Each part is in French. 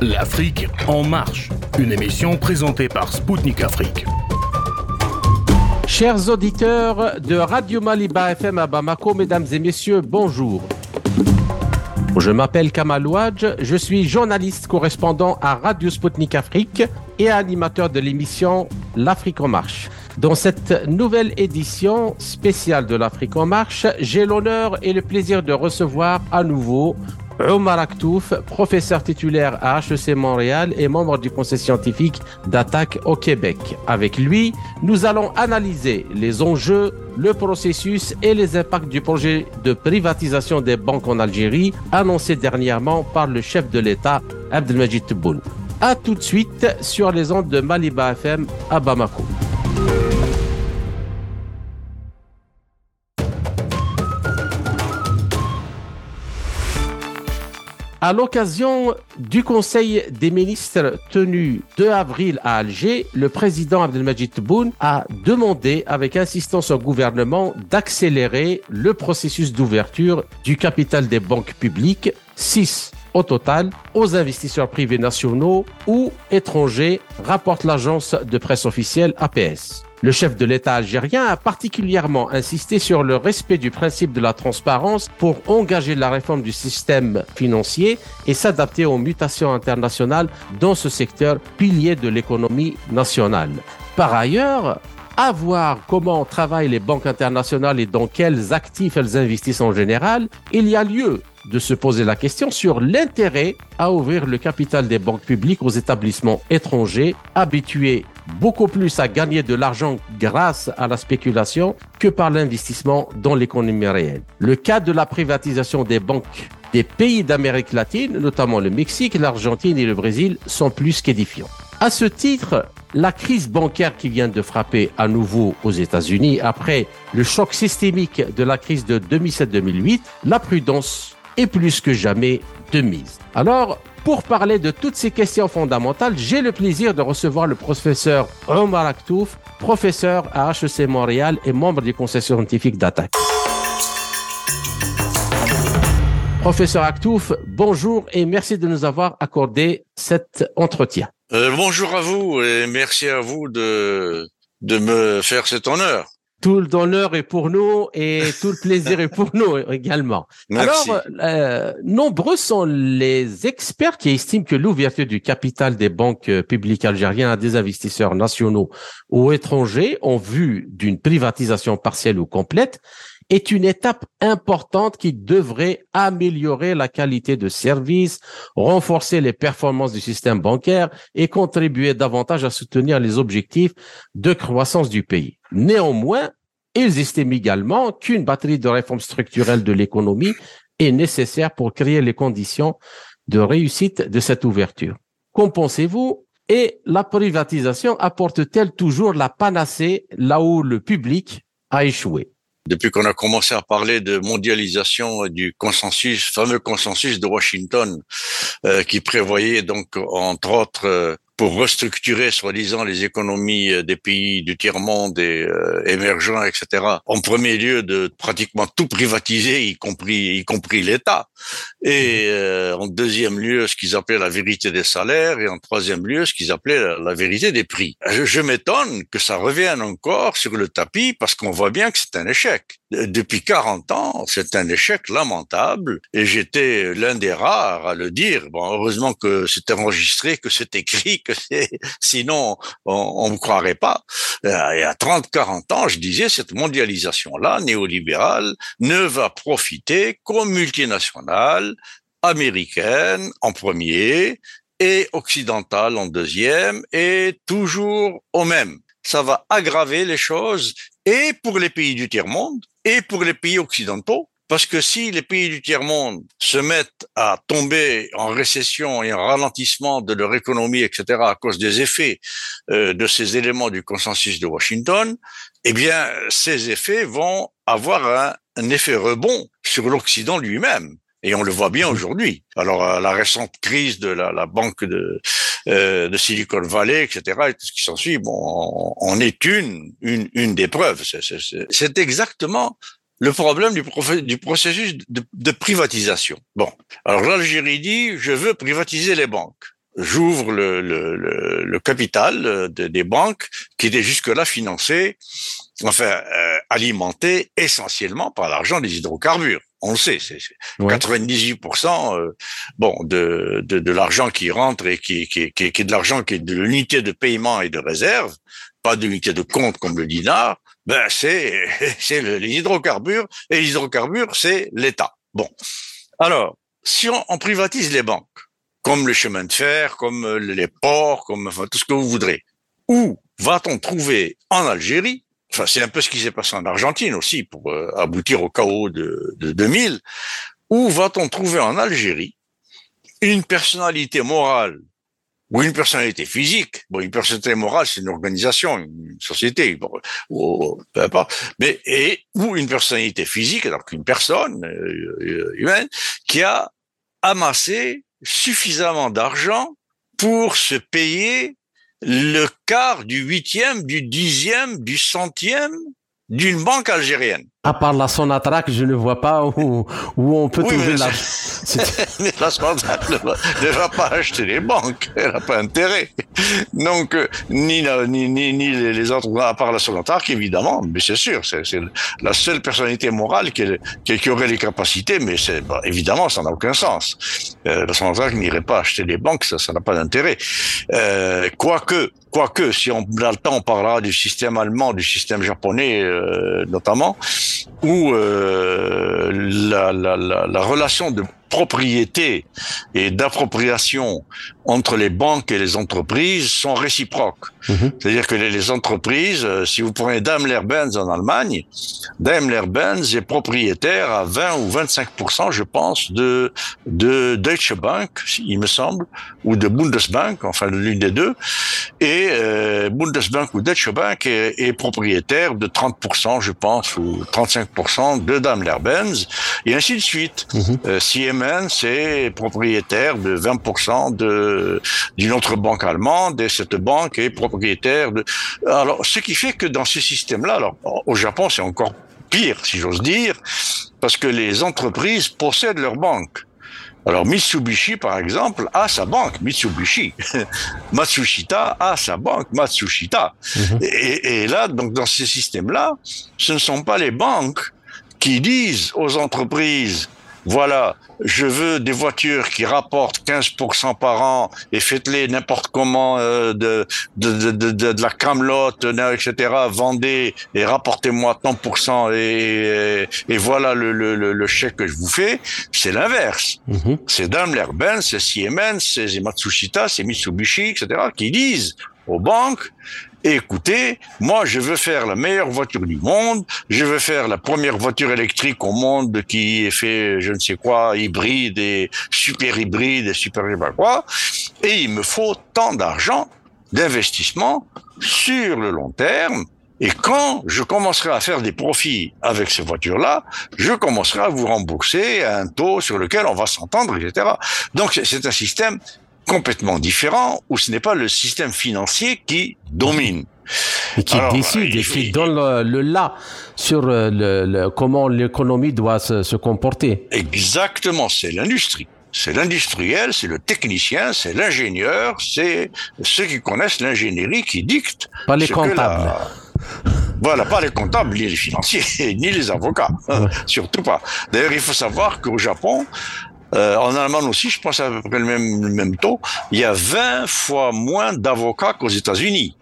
L'Afrique en marche, une émission présentée par Spoutnik Afrique. Chers auditeurs de Radio Maliba FM à Bamako, mesdames et messieurs, bonjour. Je m'appelle Kamal Ouadj, je suis journaliste correspondant à Radio Spoutnik Afrique et animateur de l'émission L'Afrique en marche. Dans cette nouvelle édition spéciale de l'Afrique en marche, j'ai l'honneur et le plaisir de recevoir à nouveau Omar Aktouf, professeur titulaire à HEC Montréal et membre du conseil scientifique d'Attaque au Québec. Avec lui, nous allons analyser les enjeux, le processus et les impacts du projet de privatisation des banques en Algérie, annoncé dernièrement par le chef de l'État, Abdelmadjid Tebboune. A tout de suite sur les ondes de Maliba FM à Bamako. À l'occasion du Conseil des ministres tenu 2 avril à Alger, le président Abdelmadjid Tebboune a demandé avec insistance au gouvernement d'accélérer le processus d'ouverture du capital des banques publiques, 6 au total, aux investisseurs privés nationaux ou étrangers, rapporte l'agence de presse officielle APS. Le chef de l'État algérien a particulièrement insisté sur le respect du principe de la transparence pour engager la réforme du système financier et s'adapter aux mutations internationales dans ce secteur pilier de l'économie nationale. Par ailleurs, à voir comment travaillent les banques internationales et dans quels actifs elles investissent en général, il y a lieu de se poser la question sur l'intérêt à ouvrir le capital des banques publiques aux établissements étrangers habitués beaucoup plus à gagner de l'argent grâce à la spéculation que par l'investissement dans l'économie réelle. Le cas de la privatisation des banques des pays d'Amérique latine, notamment le Mexique, l'Argentine et le Brésil, sont plus qu'édifiants. À ce titre, la crise bancaire qui vient de frapper à nouveau aux États-Unis après le choc systémique de la crise de 2007-2008, la prudence est plus que jamais de mise. Alors, pour parler de toutes ces questions fondamentales, j'ai le plaisir de recevoir le professeur Omar Aktouf, professeur à HEC Montréal et membre du conseil scientifique d'Attaque. Professeur Aktouf, bonjour et merci de nous avoir accordé cet entretien. Bonjour à vous et merci à vous de me faire cet honneur. Tout l'honneur est pour nous et tout le plaisir est pour nous également. Merci. Alors, nombreux sont les experts qui estiment que l'ouverture du capital des banques publiques algériennes à des investisseurs nationaux ou étrangers en vue d'une privatisation partielle ou complète est une étape importante qui devrait améliorer la qualité de service, renforcer les performances du système bancaire et contribuer davantage à soutenir les objectifs de croissance du pays. Néanmoins, ils estiment également qu'une batterie de réformes structurelles de l'économie est nécessaire pour créer les conditions de réussite de cette ouverture. Qu'en pensez-vous? Et la privatisation apporte-t-elle toujours la panacée là où le public a échoué? Depuis qu'on a commencé à parler de mondialisation du consensus, fameux consensus de Washington, qui prévoyait donc, entre autres, pour restructurer, soi-disant, les économies des pays du tiers-monde et émergents, etc. En premier lieu, de pratiquement tout privatiser, y compris l'État. Et en deuxième lieu, ce qu'ils appelaient la vérité des salaires. Et en troisième lieu, ce qu'ils appelaient la vérité des prix. Je m'étonne que ça revienne encore sur le tapis parce qu'on voit bien que c'est un échec. Depuis 40 ans, c'est un échec lamentable. Et j'étais l'un des rares à le dire. Bon, heureusement que c'est enregistré, que c'est écrit, sinon on me croirait pas. Il y a 30-40 ans, je disais, cette mondialisation-là, néolibérale, ne va profiter qu'aux multinationales américaines en premier et occidentales en deuxième et toujours au même. Ça va aggraver les choses et pour les pays du tiers-monde et pour les pays occidentaux. Parce que si les pays du tiers-monde se mettent à tomber en récession et en ralentissement de leur économie, etc., à cause des effets de ces éléments du consensus de Washington, eh bien, ces effets vont avoir un effet rebond sur l'Occident lui-même. Et on le voit bien aujourd'hui. Alors, la récente crise de la banque de Silicon Valley, etc., et tout ce qui s'ensuit, bon, on est une des preuves. C'est exactement le problème du processus de privatisation. Bon, alors l'Algérie dit, je veux privatiser les banques. j'ouvre le capital des banques qui étaient jusque-là financées, alimentées essentiellement par l'argent des hydrocarbures. On le sait, c'est 98% de l'argent qui rentre et qui est de l'argent qui est de l'unité de paiement et de réserve, pas de l'unité de compte comme le dinar. C'est les hydrocarbures, et les hydrocarbures, c'est l'État. Bon. Alors, si on privatise les banques, comme le chemin de fer, comme les ports, comme tout ce que vous voudrez, où va-t-on trouver en Algérie, c'est un peu ce qui s'est passé en Argentine aussi pour aboutir au chaos de 2000, où va-t-on trouver en Algérie une personnalité morale ou une personnalité physique? Une personnalité morale, c'est une organisation, une société, peu importe, ou une personnalité physique, alors qu'une personne humaine qui a amassé suffisamment d'argent pour se payer le quart du 8e, du 10e, du 100e d'une banque algérienne. À part la Sonatrach, je ne vois pas où on peut trouver la... Mais la Sonatrach ne va pas acheter les banques, elle n'a pas intérêt. Donc, ni les autres, à part la Sonatrach, évidemment, mais c'est sûr, c'est la seule personnalité morale qui aurait les capacités, mais évidemment, ça n'a aucun sens. La Sonatrach n'irait pas acheter les banques, ça n'a pas d'intérêt. Quoique, si on a le temps, on parlera du système allemand, du système japonais, notamment, où la relation de propriété et d'appropriation entre les banques et les entreprises sont réciproques. C'est-à-dire que les entreprises, si vous prenez Daimler-Benz en Allemagne, Daimler-Benz est propriétaire à 20 ou 25%, je pense, de Deutsche Bank, il me semble, ou de Bundesbank, enfin l'une des deux, et Bundesbank ou Deutsche Bank est propriétaire de 30%, je pense, ou 35% de Daimler-Benz, et ainsi de suite. Siemens est propriétaire de 20% d'une autre banque allemande, et cette banque est propriétaire de... Alors, ce qui fait que dans ce système-là, alors au Japon, c'est encore pire, si j'ose dire, parce que les entreprises possèdent leur banque. Alors Mitsubishi, par exemple, a sa banque, Mitsubishi. Matsushita a sa banque, Matsushita. Et là, donc dans ces systèmes-là, ce ne sont pas les banques qui disent aux entreprises, voilà, je veux des voitures qui rapportent 15% par an et faites-les n'importe comment de la camelote, etc. Vendez et rapportez-moi tant % et voilà le chèque que je vous fais. C'est l'inverse. C'est Daimler-Benz, c'est Siemens, c'est Matsushita, c'est Mitsubishi, etc. qui disent aux banques, écoutez, moi je veux faire la meilleure voiture du monde, je veux faire la première voiture électrique au monde qui est fait je ne sais quoi, hybride et super hybride et super je sais pas quoi, et il me faut tant d'argent d'investissement sur le long terme, et quand je commencerai à faire des profits avec ces voitures-là, je commencerai à vous rembourser à un taux sur lequel on va s'entendre, etc. Donc c'est un système complètement différent, où ce n'est pas le système financier qui domine. Et qui décide et qui donne le là sur comment l'économie doit se comporter. Exactement, c'est l'industrie. C'est l'industriel, c'est le technicien, c'est l'ingénieur, c'est ceux qui connaissent l'ingénierie qui dictent. Pas les comptables. Voilà, pas les comptables, ni les financiers, ni les avocats. Surtout pas. D'ailleurs, il faut savoir qu'au Japon, en Allemagne aussi, je pense à peu près le même taux, il y a 20 fois moins d'avocats qu'aux États-Unis.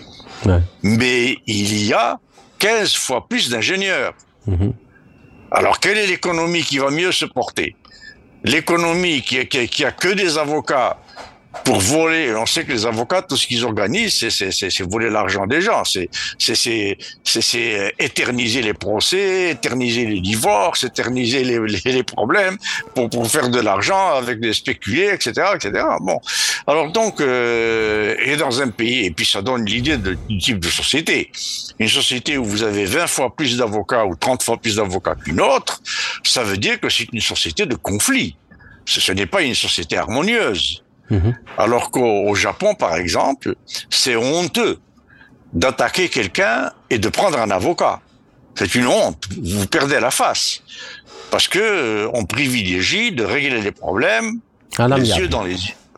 Mais il y a 15 fois plus d'ingénieurs. Alors, quelle est l'économie qui va mieux se porter? L'économie qui a que des avocats pour voler. On sait que les avocats, tout ce qu'ils organisent, c'est voler l'argent des gens. C'est éterniser les procès, éterniser les divorces, éterniser les problèmes pour faire de l'argent avec des spéculés, etc., etc. Bon. Alors donc, et dans un pays, et puis ça donne l'idée du type de société. Une société où vous avez 20 fois plus d'avocats ou 30 fois plus d'avocats qu'une autre, ça veut dire que c'est une société de conflit. Ce n'est pas une société harmonieuse. Alors qu'au Japon, par exemple, c'est honteux d'attaquer quelqu'un et de prendre un avocat. C'est une honte. Vous perdez la face. Parce que on privilégie de régler les problèmes les yeux dans les yeux.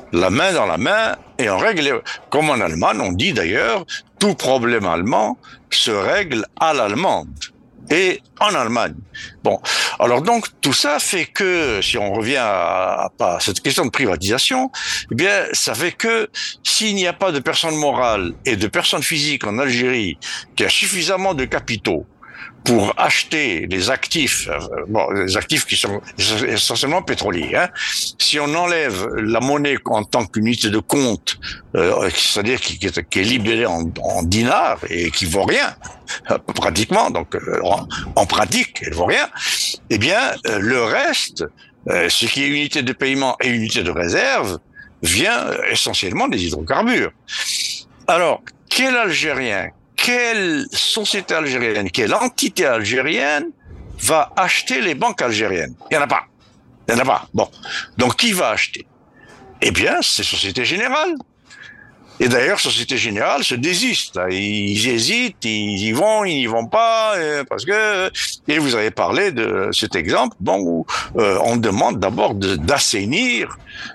la main dans la main, et on règle, comme en Allemagne, on dit d'ailleurs, tout problème allemand se règle à l'allemande. Et en Allemagne. Bon, alors donc tout ça fait que, si on revient à cette question de privatisation, eh bien, ça fait que s'il n'y a pas de personnes morales et de personnes physiques en Algérie qui a suffisamment de capitaux pour acheter les actifs, les actifs qui sont essentiellement pétroliers. Hein. Si on enlève la monnaie en tant qu'unité de compte, c'est-à-dire qui est libérée en dinars et qui vaut rien, pratiquement, donc en pratique, elle vaut rien, eh bien, le reste, ce qui est unité de paiement et unité de réserve, vient essentiellement des hydrocarbures. Alors, quel Algérien, quelle société algérienne, quelle entité algérienne va acheter les banques algériennes? Il n'y en a pas. Il n'y en a pas. Bon. Donc, qui va acheter? Eh bien, c'est Société Générale. Et d'ailleurs, Société Générale se désiste. Ils hésitent, ils y vont, ils n'y vont pas, parce que... Et vous avez parlé de cet exemple, bon, où on demande d'abord d'assainir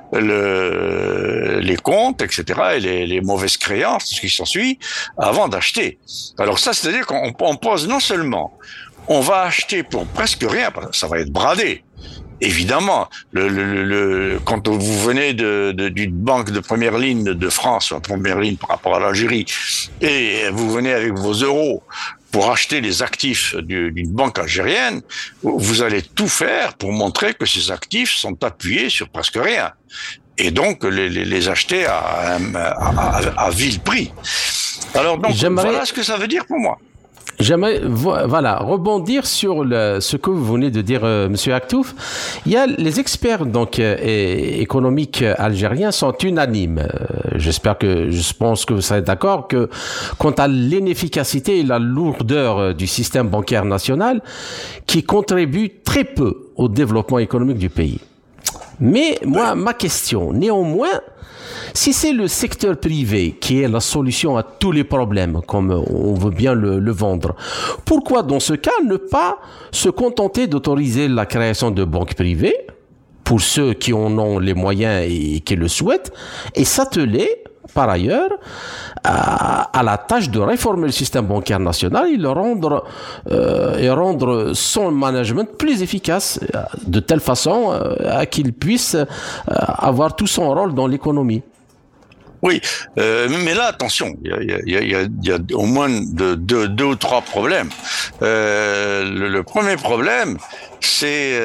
les comptes, etc., et les mauvaises créances, ce qui s'ensuit, avant d'acheter. Alors ça, c'est-à-dire qu'on pose non seulement, on va acheter pour presque rien, parce que ça va être bradé. Évidemment, quand vous venez d'une banque de première ligne de France, en première ligne par rapport à l'Algérie, et vous venez avec vos euros pour acheter les actifs d'une banque algérienne, vous allez tout faire pour montrer que ces actifs sont appuyés sur presque rien. Et donc, les acheter à vil prix. Alors, donc, voilà ce que ça veut dire pour moi. J'aimerais rebondir sur ce que vous venez de dire, Monsieur Aktouf. Il y a les experts économiques algériens sont unanimes. Je pense que vous serez d'accord que quant à l'inefficacité et la lourdeur du système bancaire national, qui contribue très peu au développement économique du pays. Mais moi, ma question, néanmoins, si c'est le secteur privé qui est la solution à tous les problèmes, comme on veut bien le vendre, pourquoi dans ce cas ne pas se contenter d'autoriser la création de banques privées pour ceux qui en ont les moyens et qui le souhaitent, et s'atteler par ailleurs à la tâche de réformer le système bancaire national et rendre son management plus efficace, de telle façon qu'il puisse avoir tout son rôle dans l'économie. Oui, mais là, attention, il y a au moins deux ou trois problèmes. Le premier problème, c'est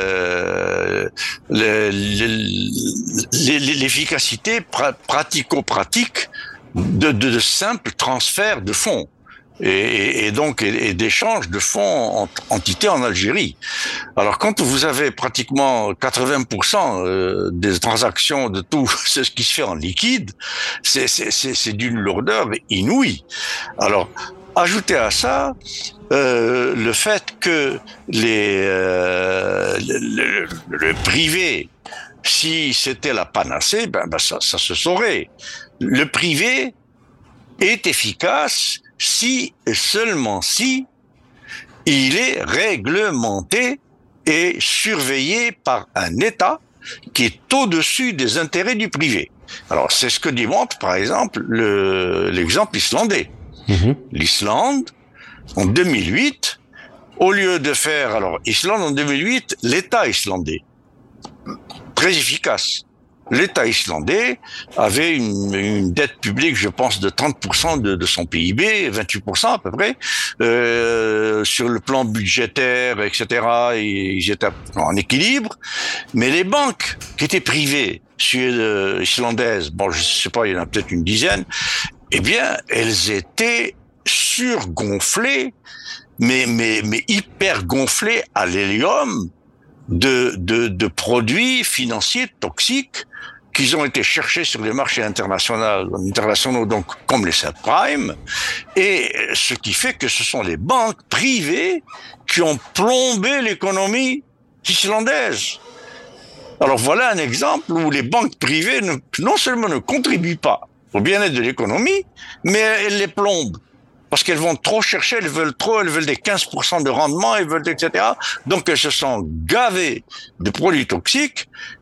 l'efficacité pratico-pratique de simples transferts de fonds. Et donc d'échanges de fonds entre entités en Algérie. Alors quand vous avez pratiquement 80% des transactions de tout ce qui se fait en liquide, c'est d'une lourdeur inouïe. Alors ajoutez à ça le fait que le privé, si c'était la panacée, ça se saurait. Le privé est efficace si et seulement si il est réglementé et surveillé par un État qui est au-dessus des intérêts du privé. Alors, c'est ce que démontre, par exemple, l'exemple islandais. L'Islande, en 2008, au lieu de faire... Alors, Islande, en 2008, l'État islandais, très efficace. L'État islandais avait une dette publique, je pense, de 30% de son PIB, 28% à peu près. Sur le plan budgétaire, etc., ils étaient en équilibre. Mais les banques qui étaient privées, islandaises, bon, je sais pas, il y en a peut-être une dizaine, eh bien, elles étaient surgonflées, mais hyper gonflées à l'hélium de produits financiers toxiques qui ont été cherchés sur les marchés internationaux, donc comme les subprimes, et ce qui fait que ce sont les banques privées qui ont plombé l'économie islandaise. Alors voilà un exemple où les banques privées non seulement ne contribuent pas au bien-être de l'économie, mais elles les plombent. Parce qu'elles vont trop chercher, elles veulent des 15% de rendement, elles veulent, etc. Donc elles se sont gavées de produits toxiques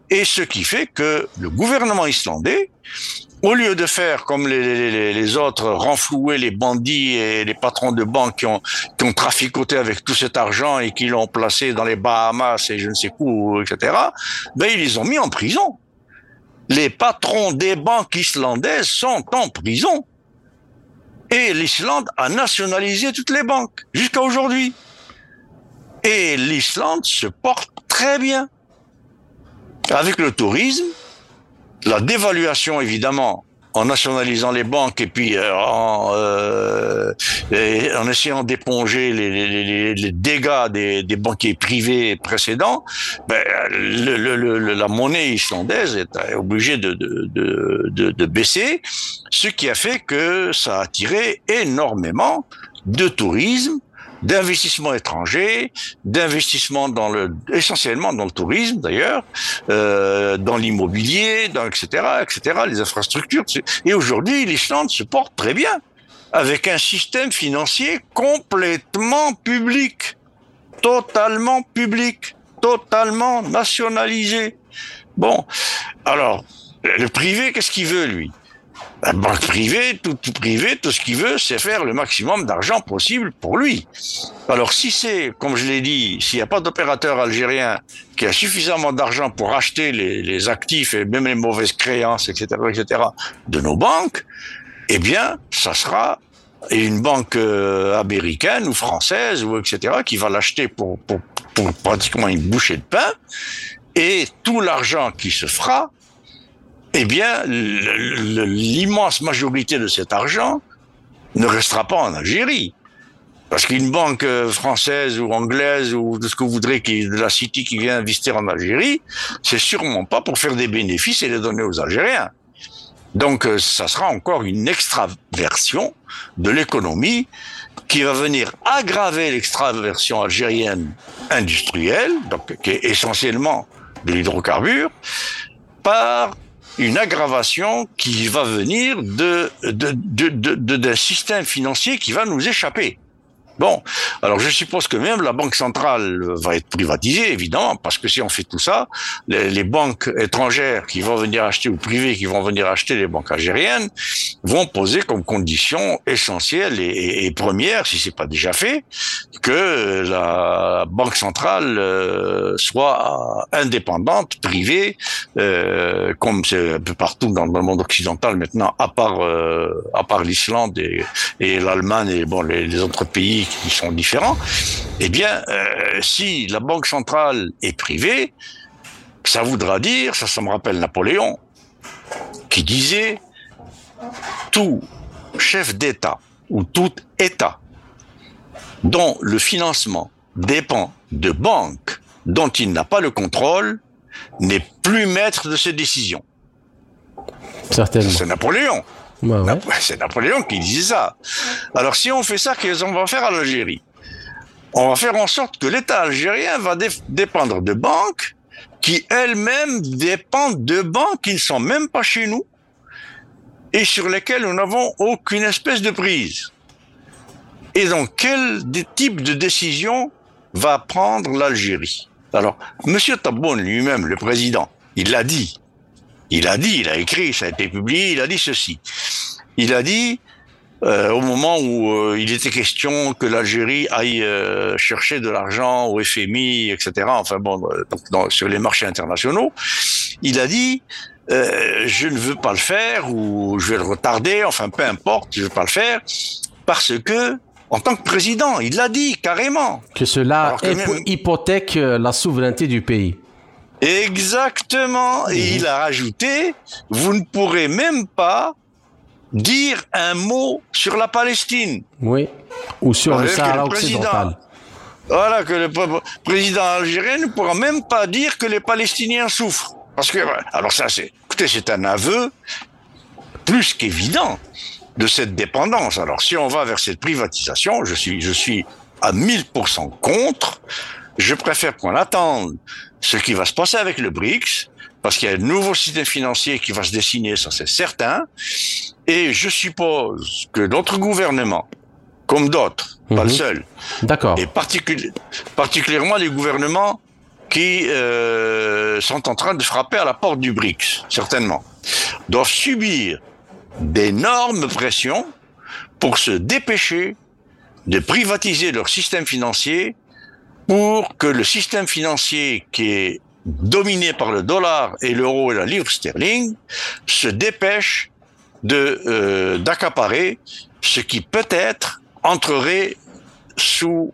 Et ce qui fait que le gouvernement islandais, au lieu de faire comme les autres, renflouer les bandits et les patrons de banque qui ont traficoté avec tout cet argent et qui l'ont placé dans les Bahamas et je ne sais où, etc., ben, ils les ont mis en prison. Les patrons des banques islandaises sont en prison. Et l'Islande a nationalisé toutes les banques, jusqu'à aujourd'hui. Et l'Islande se porte très bien. Avec le tourisme, la dévaluation, évidemment, en nationalisant les banques et puis en essayant d'éponger les dégâts des banquiers privés précédents, ben, la monnaie islandaise est obligée de baisser, ce qui a fait que ça a attiré énormément de tourisme, d'investissements étrangers, d'investissements essentiellement dans le tourisme d'ailleurs, dans l'immobilier, etc., les infrastructures. Et aujourd'hui, l'Islande se porte très bien, avec un système financier complètement public, totalement nationalisé. Bon, alors, le privé, qu'est-ce qu'il veut, lui ? La banque privée, tout privé, tout ce qu'il veut, c'est faire le maximum d'argent possible pour lui. Alors si c'est, comme je l'ai dit, s'il n'y a pas d'opérateur algérien qui a suffisamment d'argent pour acheter les actifs et même les mauvaises créances, etc., de nos banques, eh bien, ça sera une banque américaine ou française ou etc. qui va l'acheter pour pratiquement une bouchée de pain, et tout l'argent qui se fera, eh bien, l'immense majorité de cet argent ne restera pas en Algérie. Parce qu'une banque française ou anglaise ou de ce que vous voudrez, de la City qui vient investir en Algérie, c'est sûrement pas pour faire des bénéfices et les donner aux Algériens. Donc, ça sera encore une extraversion de l'économie qui va venir aggraver l'extraversion algérienne industrielle, donc qui est essentiellement de l'hydrocarbure, par une aggravation qui va venir d'un système financier qui va nous échapper. Bon, alors je suppose que même la banque centrale va être privatisée, évidemment, parce que si on fait tout ça, les banques étrangères qui vont venir acheter, ou privées qui vont venir acheter les banques algériennes, vont poser comme condition essentielle et première, si c'est pas déjà fait, que la banque centrale soit indépendante, privée, comme c'est un peu partout dans le monde occidental maintenant, à part l'Islande et l'Allemagne et bon les autres pays qui sont différents, eh bien, si la banque centrale est privée, ça voudra dire, ça me rappelle Napoléon, qui disait tout chef d'État ou tout État dont le financement dépend de banques dont il n'a pas le contrôle n'est plus maître de ses décisions. Certainement. C'est Napoléon. Ouais. C'est Napoléon qui disait ça. Alors si on fait ça, qu'est-ce qu'on va faire à l'Algérie ? On va faire en sorte que l'État algérien va dépendre de banques qui elles-mêmes dépendent de banques qui ne sont même pas chez nous et sur lesquelles nous n'avons aucune espèce de prise. Et donc, quel type de décision va prendre l'Algérie ? Alors, M. Tebboune lui-même, le président, il l'a dit. Il a écrit, ça a été publié, il a dit ceci. Il a dit, au moment où il était question que l'Algérie aille chercher de l'argent au FMI, etc., enfin bon, sur les marchés internationaux, il a dit, je ne veux pas le faire, ou je vais le retarder, enfin peu importe, je ne veux pas le faire, parce que, en tant que président, il l'a dit carrément. Que cela hypothèque la souveraineté du pays. Exactement. Et il a rajouté, vous ne pourrez même pas dire un mot sur la Palestine. Oui. Ou sur le Sahara occidental. Voilà, que le président algérien ne pourra même pas dire que les Palestiniens souffrent. Parce que, alors ça, c'est un aveu plus qu'évident de cette dépendance. Alors, si on va vers cette privatisation, je suis à 1000% contre. Je préfère qu'on attende ce qui va se passer avec le BRICS, parce qu'il y a un nouveau système financier qui va se dessiner, ça c'est certain. Et je suppose que d'autres gouvernements, comme d'autres, pas le seul, d'accord, et particulièrement les gouvernements qui sont en train de frapper à la porte du BRICS, certainement, doivent subir d'énormes pressions pour se dépêcher de privatiser leur système financier pour que le système financier qui est dominé par le dollar et l'euro et la livre sterling se dépêche d'accaparer ce qui peut-être entrerait sous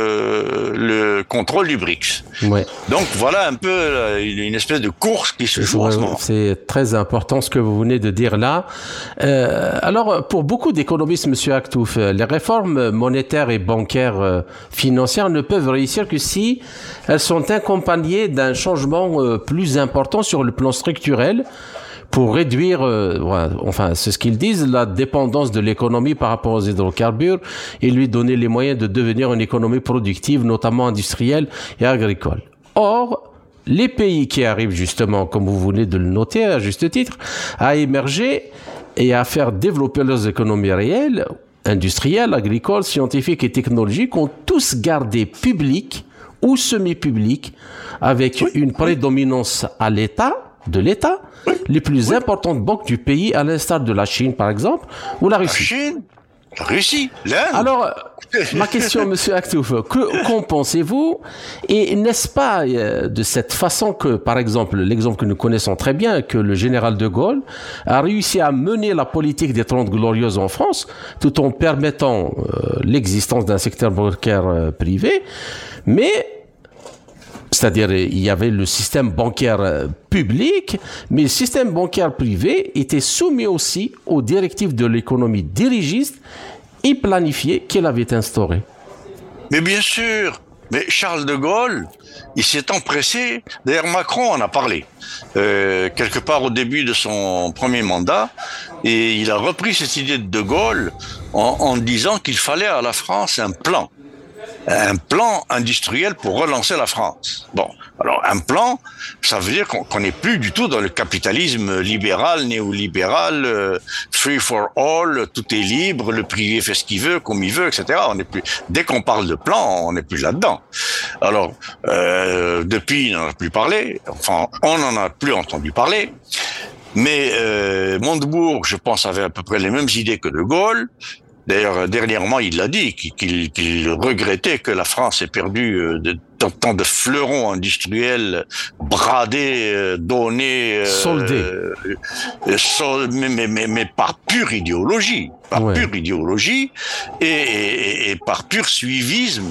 le contrôle du BRICS. Ouais. Donc voilà un peu une espèce de course qui se joue en ce moment. C'est très important ce que vous venez de dire là. Alors pour beaucoup d'économistes, Monsieur Aktouf, les réformes monétaires et bancaires financières ne peuvent réussir que si elles sont accompagnées d'un changement plus important sur le plan structurel, pour réduire, enfin, c'est ce qu'ils disent, la dépendance de l'économie par rapport aux hydrocarbures et lui donner les moyens de devenir une économie productive, notamment industrielle et agricole. Or, les pays qui arrivent justement, comme vous venez de le noter à juste titre, à émerger et à faire développer leurs économies réelles, industrielles, agricoles, scientifiques et technologiques, ont tous gardé public ou semi-public avec une prédominance de l'État, les plus importantes banques du pays, à l'instar de la Chine, par exemple, ou la Russie. La Chine, la Russie, l'Inde. Alors, ma question, Monsieur Aktouf, qu'en pensez-vous? Et n'est-ce pas de cette façon que, par exemple, l'exemple que nous connaissons très bien, que le général de Gaulle a réussi à mener la politique des 30 Glorieuses en France, tout en permettant l'existence d'un secteur bancaire privé, mais c'est-à-dire, il y avait le système bancaire public, mais le système bancaire privé était soumis aussi aux directives de l'économie dirigiste et planifiée qu'il avait instaurée. Mais bien sûr, mais Charles de Gaulle, il s'est empressé, d'ailleurs Macron en a parlé, quelque part au début de son premier mandat, et il a repris cette idée de Gaulle en disant qu'il fallait à la France un plan industriel pour relancer la France. Bon, alors un plan, ça veut dire qu'on n'est plus du tout dans le capitalisme libéral, néolibéral, free for all, tout est libre, le privé fait ce qu'il veut, comme il veut, etc. On n'est plus. Dès qu'on parle de plan, on n'est plus là-dedans. Alors, depuis, on n'en a plus parlé. Enfin, on n'en a plus entendu parler. Mais Montebourg, je pense, avait à peu près les mêmes idées que de Gaulle. D'ailleurs, dernièrement, il l'a dit, qu'il regrettait que la France ait perdu tant de fleurons industriels bradés, donnés, soldés, mais par pure idéologie, pure idéologie et par pur suivisme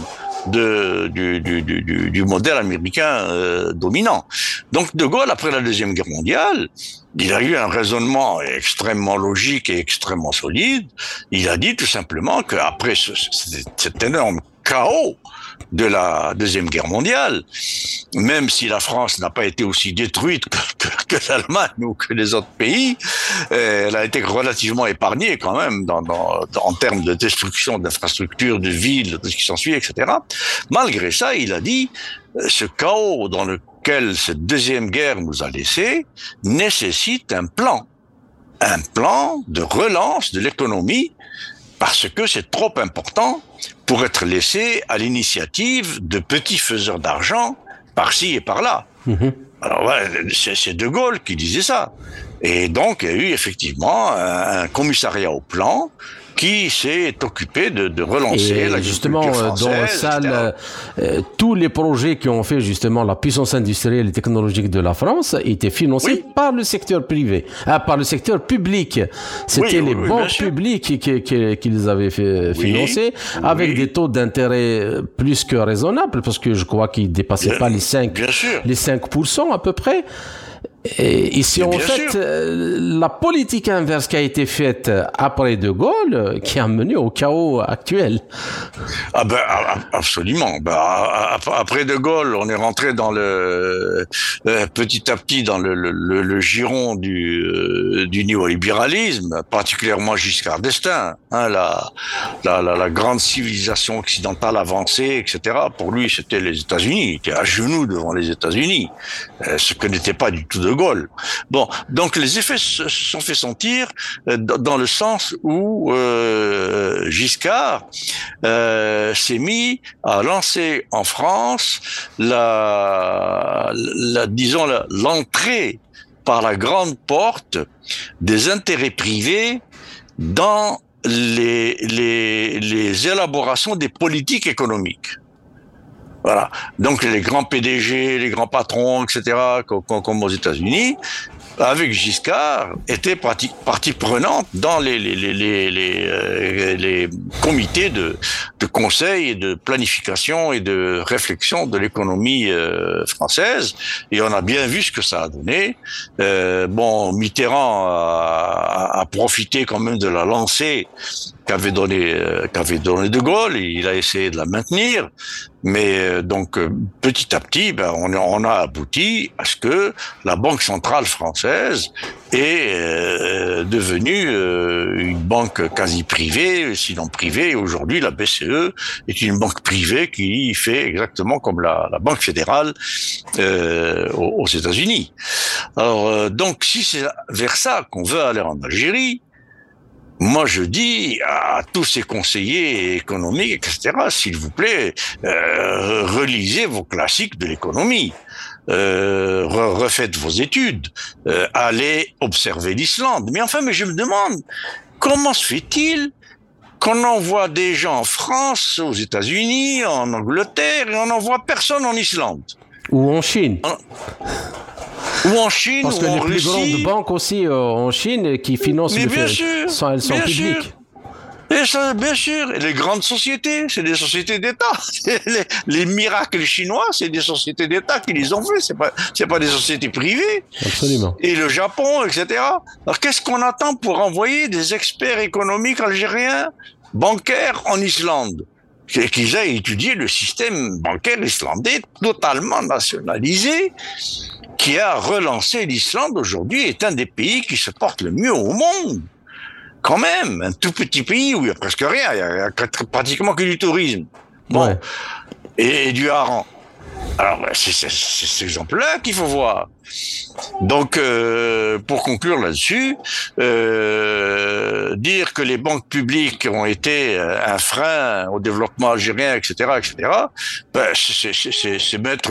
du modèle américain dominant. Donc De Gaulle, après la Deuxième Guerre mondiale, il a eu un raisonnement extrêmement logique et extrêmement solide. Il a dit tout simplement qu'après cet énorme chaos de la Deuxième Guerre mondiale, même si la France n'a pas été aussi détruite que l'Allemagne ou que les autres pays, elle a été relativement épargnée quand même en termes de destruction d'infrastructures, de villes, de ce qui s'ensuit, etc. Malgré ça, il a dit, ce chaos dans lequel cette Deuxième Guerre nous a laissés nécessite un plan de relance de l'économie, parce que c'est trop important pour être laissé à l'initiative de petits faiseurs d'argent par-ci et par-là. Mmh. Alors ouais, c'est De Gaulle qui disait ça. Et donc, il y a eu effectivement un commissariat au plan qui s'est occupé de relancer l'agriculture justement française, dans la salle, tous les projets qui ont fait justement la puissance industrielle et technologique de la France étaient financés par le secteur privé, par le secteur public. C'était les banques publiques qui les avaient fait financer avec des taux d'intérêt plus que raisonnables, parce que je crois qu'ils dépassaient pas les 5% à peu près. Et si en fait la politique inverse qui a été faite après De Gaulle, qui a mené au chaos actuel. Ah ben absolument. Après De Gaulle, on est rentré dans petit à petit dans le giron du néolibéralisme, particulièrement Giscard d'Estaing, hein, la grande civilisation occidentale avancée, etc. Pour lui, c'était les États-Unis. Il était à genoux devant les États-Unis, ce que n'était pas du tout De Gaulle. Gaulle. Bon, donc les effets se sont fait sentir dans le sens où Giscard s'est mis à lancer en France l'entrée par la grande porte des intérêts privés dans les élaborations des politiques économiques. Voilà. Donc les grands PDG, les grands patrons, etc., comme aux États-Unis, avec Giscard, étaient partie prenante dans les comités de conseil et de planification et de réflexion de l'économie française. Et on a bien vu ce que ça a donné. Mitterrand a profité quand même de la lancée qu'avait donné De Gaulle, et il a essayé de la maintenir, mais donc petit à petit, on a abouti à ce que la Banque centrale française est devenue une banque quasi privée, sinon privée. Aujourd'hui, la BCE est une banque privée qui fait exactement comme la Banque fédérale aux États-Unis. Alors, donc, si c'est vers ça qu'on veut aller en Algérie, moi, je dis à tous ces conseillers économiques, etc., s'il vous plaît, relisez vos classiques de l'économie, refaites vos études, allez observer l'Islande. Mais je me demande, comment se fait-il qu'on envoie des gens en France, aux États-Unis, en Angleterre, et on n'envoie personne en Islande? Ou en Chine. Ou en Chine, parce que ou en les plus Russie. grandes banques aussi en Chine qui financent Mais bien sûr, elles sont bien publiques. sûr. Et ça, bien sûr, et les grandes sociétés, c'est des sociétés d'État. Les miracles chinois, c'est des sociétés d'État qui les ont fait, c'est pas des sociétés privées. Absolument. Et le Japon, etc. Alors qu'est-ce qu'on attend pour envoyer des experts économiques algériens, bancaires en Islande? Qu'ils aient étudié le système bancaire islandais totalement nationalisé, qui a relancé l'Islande aujourd'hui, est un des pays qui se porte le mieux au monde. Quand même, un tout petit pays où il y a presque rien, il y a pratiquement que du tourisme. Bon. Ouais. Et du hareng. Alors, c'est cet exemple-là qu'il faut voir. Donc, pour conclure là-dessus, dire que les banques publiques ont été un frein au développement algérien, etc., c'est mettre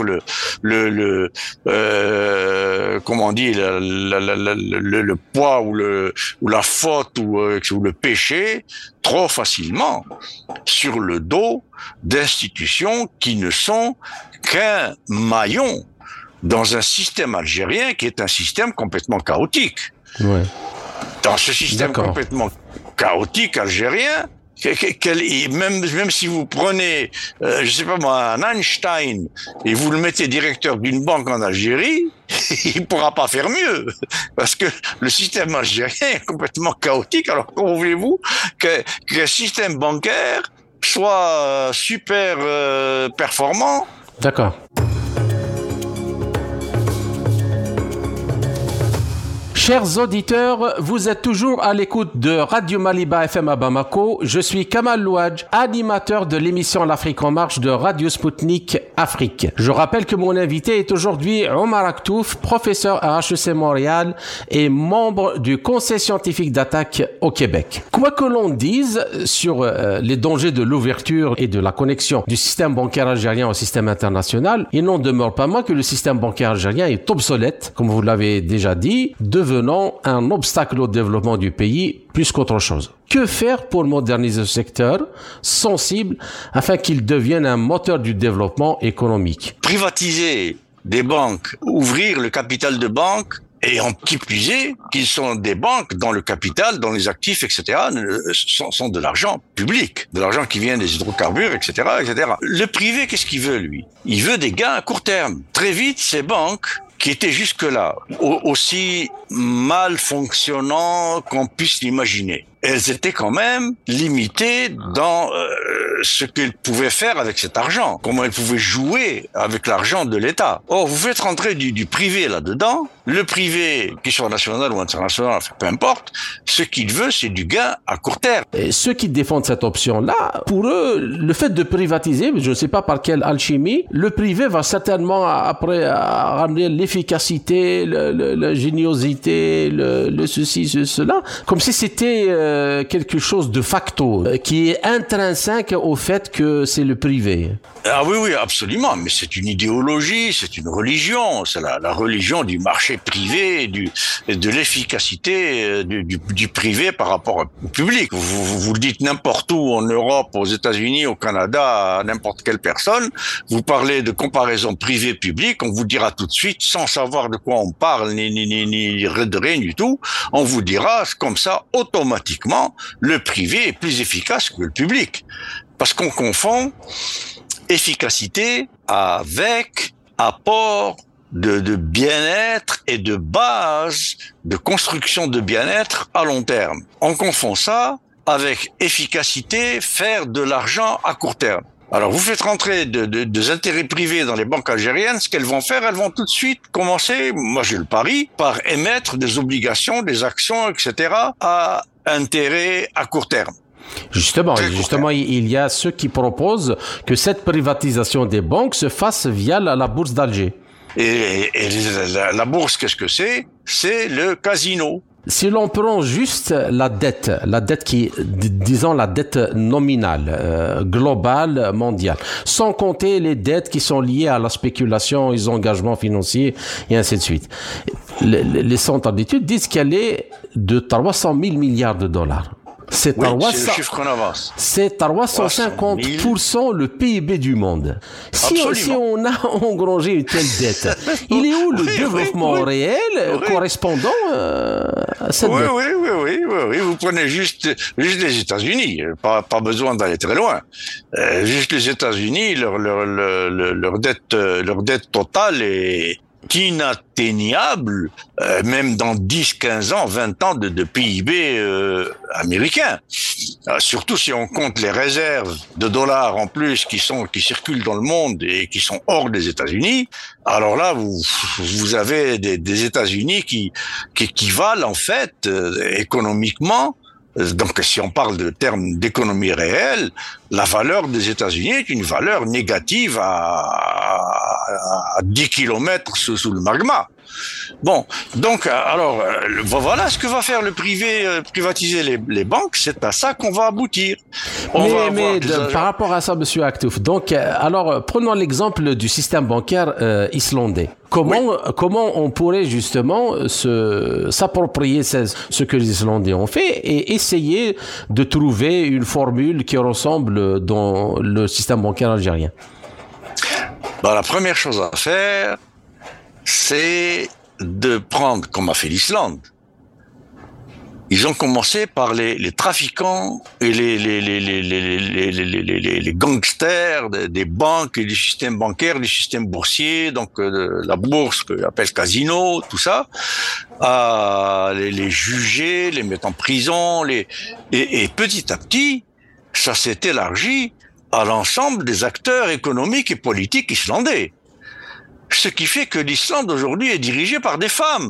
comment on dit, le poids ou la faute ou le péché trop facilement sur le dos d'institutions qui ne sont qu'un maillon dans un système algérien qui est un système complètement chaotique. Ouais. Dans ce système complètement chaotique algérien, même si vous prenez, je sais pas moi, un Einstein et vous le mettez directeur d'une banque en Algérie, il pourra pas faire mieux, parce que le système algérien est complètement chaotique. Alors comment voulez-vous qu'un système bancaire soit super performant? D'accord. Chers auditeurs, vous êtes toujours à l'écoute de Radio Maliba FM à Bamako. Je suis Kamal Louadj, animateur de l'émission L'Afrique en marche de Radio Sputnik Afrique. Je rappelle que mon invité est aujourd'hui Omar Aktouf, professeur à HEC Montréal et membre du Conseil scientifique d'attaque au Québec. Quoi que l'on dise sur les dangers de l'ouverture et de la connexion du système bancaire algérien au système international, il n'en demeure pas moins que le système bancaire algérien est obsolète, comme vous l'avez déjà dit, devenant un obstacle au développement du pays plus qu'autre chose. Que faire pour moderniser ce secteur sensible afin qu'il devienne un moteur du développement économique? Privatiser des banques, ouvrir le capital de banques, et en qui plus est, qu'ils sont des banques dont le capital, dont les actifs, etc., sont de l'argent public, de l'argent qui vient des hydrocarbures, etc., etc. Le privé, qu'est-ce qu'il veut, lui? Il veut des gains à court terme. Très vite, ces banques, qui étaient jusque-là aussi mal fonctionnant qu'on puisse l'imaginer, elles étaient quand même limitées dans ce qu'elles pouvaient faire avec cet argent, comment elles pouvaient jouer avec l'argent de l'État. Or, vous faites rentrer du privé là-dedans, Le privé, qu'il soit national ou international, enfin, peu importe, ce qu'il veut, c'est du gain à court terme. Et ceux qui défendent cette option-là, pour eux, le fait de privatiser, je ne sais pas par quelle alchimie, le privé va certainement après ramener l'efficacité, l'ingéniosité, le ceci, cela, comme si c'était quelque chose de facto, qui est intrinsèque au fait que c'est le privé. Ah oui, oui, absolument, mais c'est une idéologie, c'est une religion, c'est la religion du marché privé, de l'efficacité du privé par rapport au public. Vous le dites n'importe où, en Europe, aux États-Unis, au Canada, à n'importe quelle personne, vous parlez de comparaison privé-public, on vous dira tout de suite, sans savoir de quoi on parle, ni de rien du tout, on vous dira comme ça, automatiquement, le privé est plus efficace que le public. Parce qu'on confond efficacité avec apport de bien-être et de base de construction de bien-être à long terme. On confond ça avec efficacité, faire de l'argent à court terme. Alors, vous faites rentrer des intérêts privés dans les banques algériennes, ce qu'elles vont faire, elles vont tout de suite commencer, moi j'ai le pari, par émettre des obligations, des actions, etc. à intérêt à court terme. Justement, il y a ceux qui proposent que cette privatisation des banques se fasse via la bourse d'Alger. Et la bourse, qu'est-ce que c'est? C'est le casino. Si l'on prend juste la dette qui, disons la dette nominale, globale, mondiale, sans compter les dettes qui sont liées à la spéculation, les engagements financiers et ainsi de suite. Les centres d'études disent qu'elle est de 300 000 milliards de dollars. C'est le chiffre qu'on avance. C'est à 350% le PIB du monde. Si on a engrangé une telle dette, il est où le développement réel correspondant à cette dette? Oui. Vous prenez juste les États-Unis, pas besoin d'aller très loin. Juste les États-Unis, leur dette totale est inatteignable, même dans 10, 15 ans, 20 ans de PIB américain. Surtout si on compte les réserves de dollars en plus qui circulent dans le monde et qui sont hors des États-Unis. Alors là, vous avez des États-Unis qui valent en fait économiquement. Donc, si on parle de termes d'économie réelle, la valeur des États-Unis est une valeur négative à 10 kilomètres sous le magma. Bon, donc, alors, voilà ce que va faire le privé, privatiser les banques, c'est à ça qu'on va aboutir. Par rapport à ça, Monsieur Aktouf, donc, alors, prenons l'exemple du système bancaire islandais. Comment on pourrait justement s'approprier ce que les Islandais ont fait et essayer de trouver une formule qui ressemble dans le système bancaire algérien? La première chose à faire, c'est de prendre, comme a fait l'Islande. Ils ont commencé par les trafiquants et les gangsters des banques et du système bancaire, du système boursier, donc la bourse qu'on appelle casino, tout ça, à les juger, les mettre en prison, et petit à petit, ça s'est élargi à l'ensemble des acteurs économiques et politiques islandais. Ce qui fait que l'Islande aujourd'hui est dirigée par des femmes.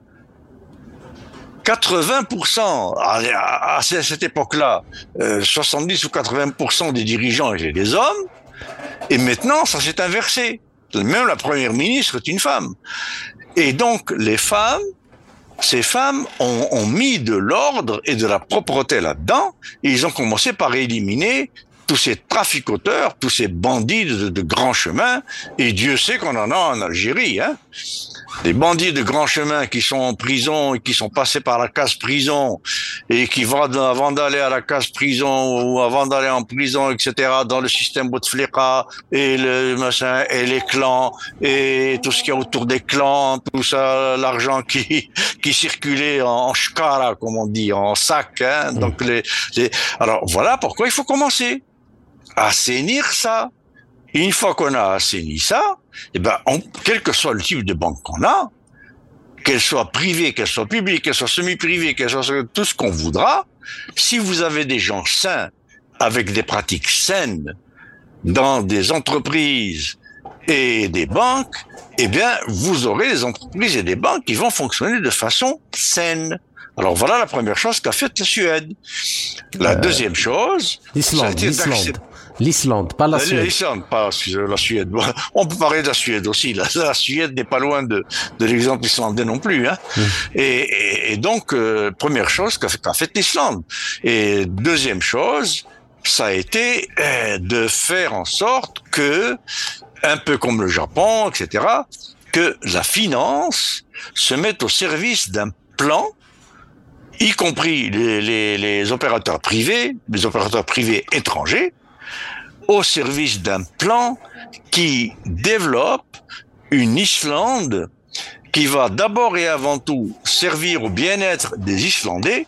80%, à cette époque-là, 70 ou 80% des dirigeants étaient des hommes, et maintenant ça s'est inversé. Même la première ministre est une femme. Et donc ces femmes ont mis de l'ordre et de la propreté là-dedans, et ils ont commencé par éliminer tous ces traficoteurs, tous ces bandits de grand chemin, et Dieu sait qu'on en a en Algérie, hein. Des bandits de grand chemin qui sont en prison et qui sont passés par la case prison et qui vont, avant d'aller à la case prison ou avant d'aller en prison, etc., dans le système Bouteflika et le machin et les clans et tout ce qu'il y a autour des clans, tout ça, l'argent qui circulait en shkara, comme on dit, en sac, hein. Donc alors voilà pourquoi il faut commencer. Assainir ça. Et une fois qu'on a assaini ça, quel que soit le type de banque qu'on a, qu'elle soit privée, qu'elle soit publique, qu'elle soit semi-privée, qu'elle soit tout ce qu'on voudra, si vous avez des gens sains, avec des pratiques saines, dans des entreprises et des banques, eh bien, vous aurez des entreprises et des banques qui vont fonctionner de façon saine. Alors voilà la première chose qu'a faite la Suède. La deuxième chose, L'Islande, pas la Suède. L'Islande, pas la Suède. On peut parler de la Suède aussi. La Suède n'est pas loin de l'exemple islandais non plus. Hein. Et donc, première chose qu'a fait l'Islande. Et deuxième chose, ça a été de faire en sorte que, un peu comme le Japon, etc., que la finance se mette au service d'un plan, y compris les opérateurs privés, les opérateurs privés étrangers, au service d'un plan qui développe une Islande qui va d'abord et avant tout servir au bien-être des Islandais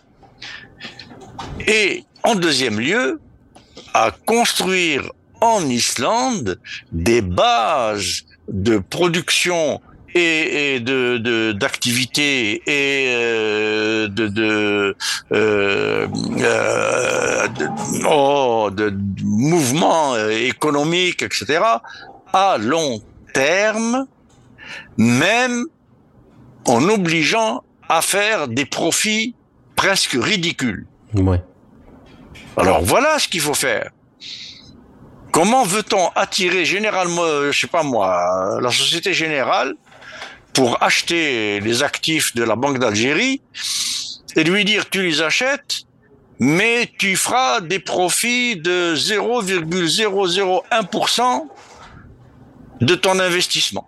et, en deuxième lieu, à construire en Islande des bases de production et d'activité et de mouvements économiques, etc., à long terme, même en obligeant à faire des profits presque ridicules. Ouais. Alors voilà ce qu'il faut faire. Comment veut-on attirer généralement, je sais pas moi, la Société Générale pour acheter les actifs de la Banque d'Algérie et lui dire tu les achètes, mais tu feras des profits de 0,001% de ton investissement.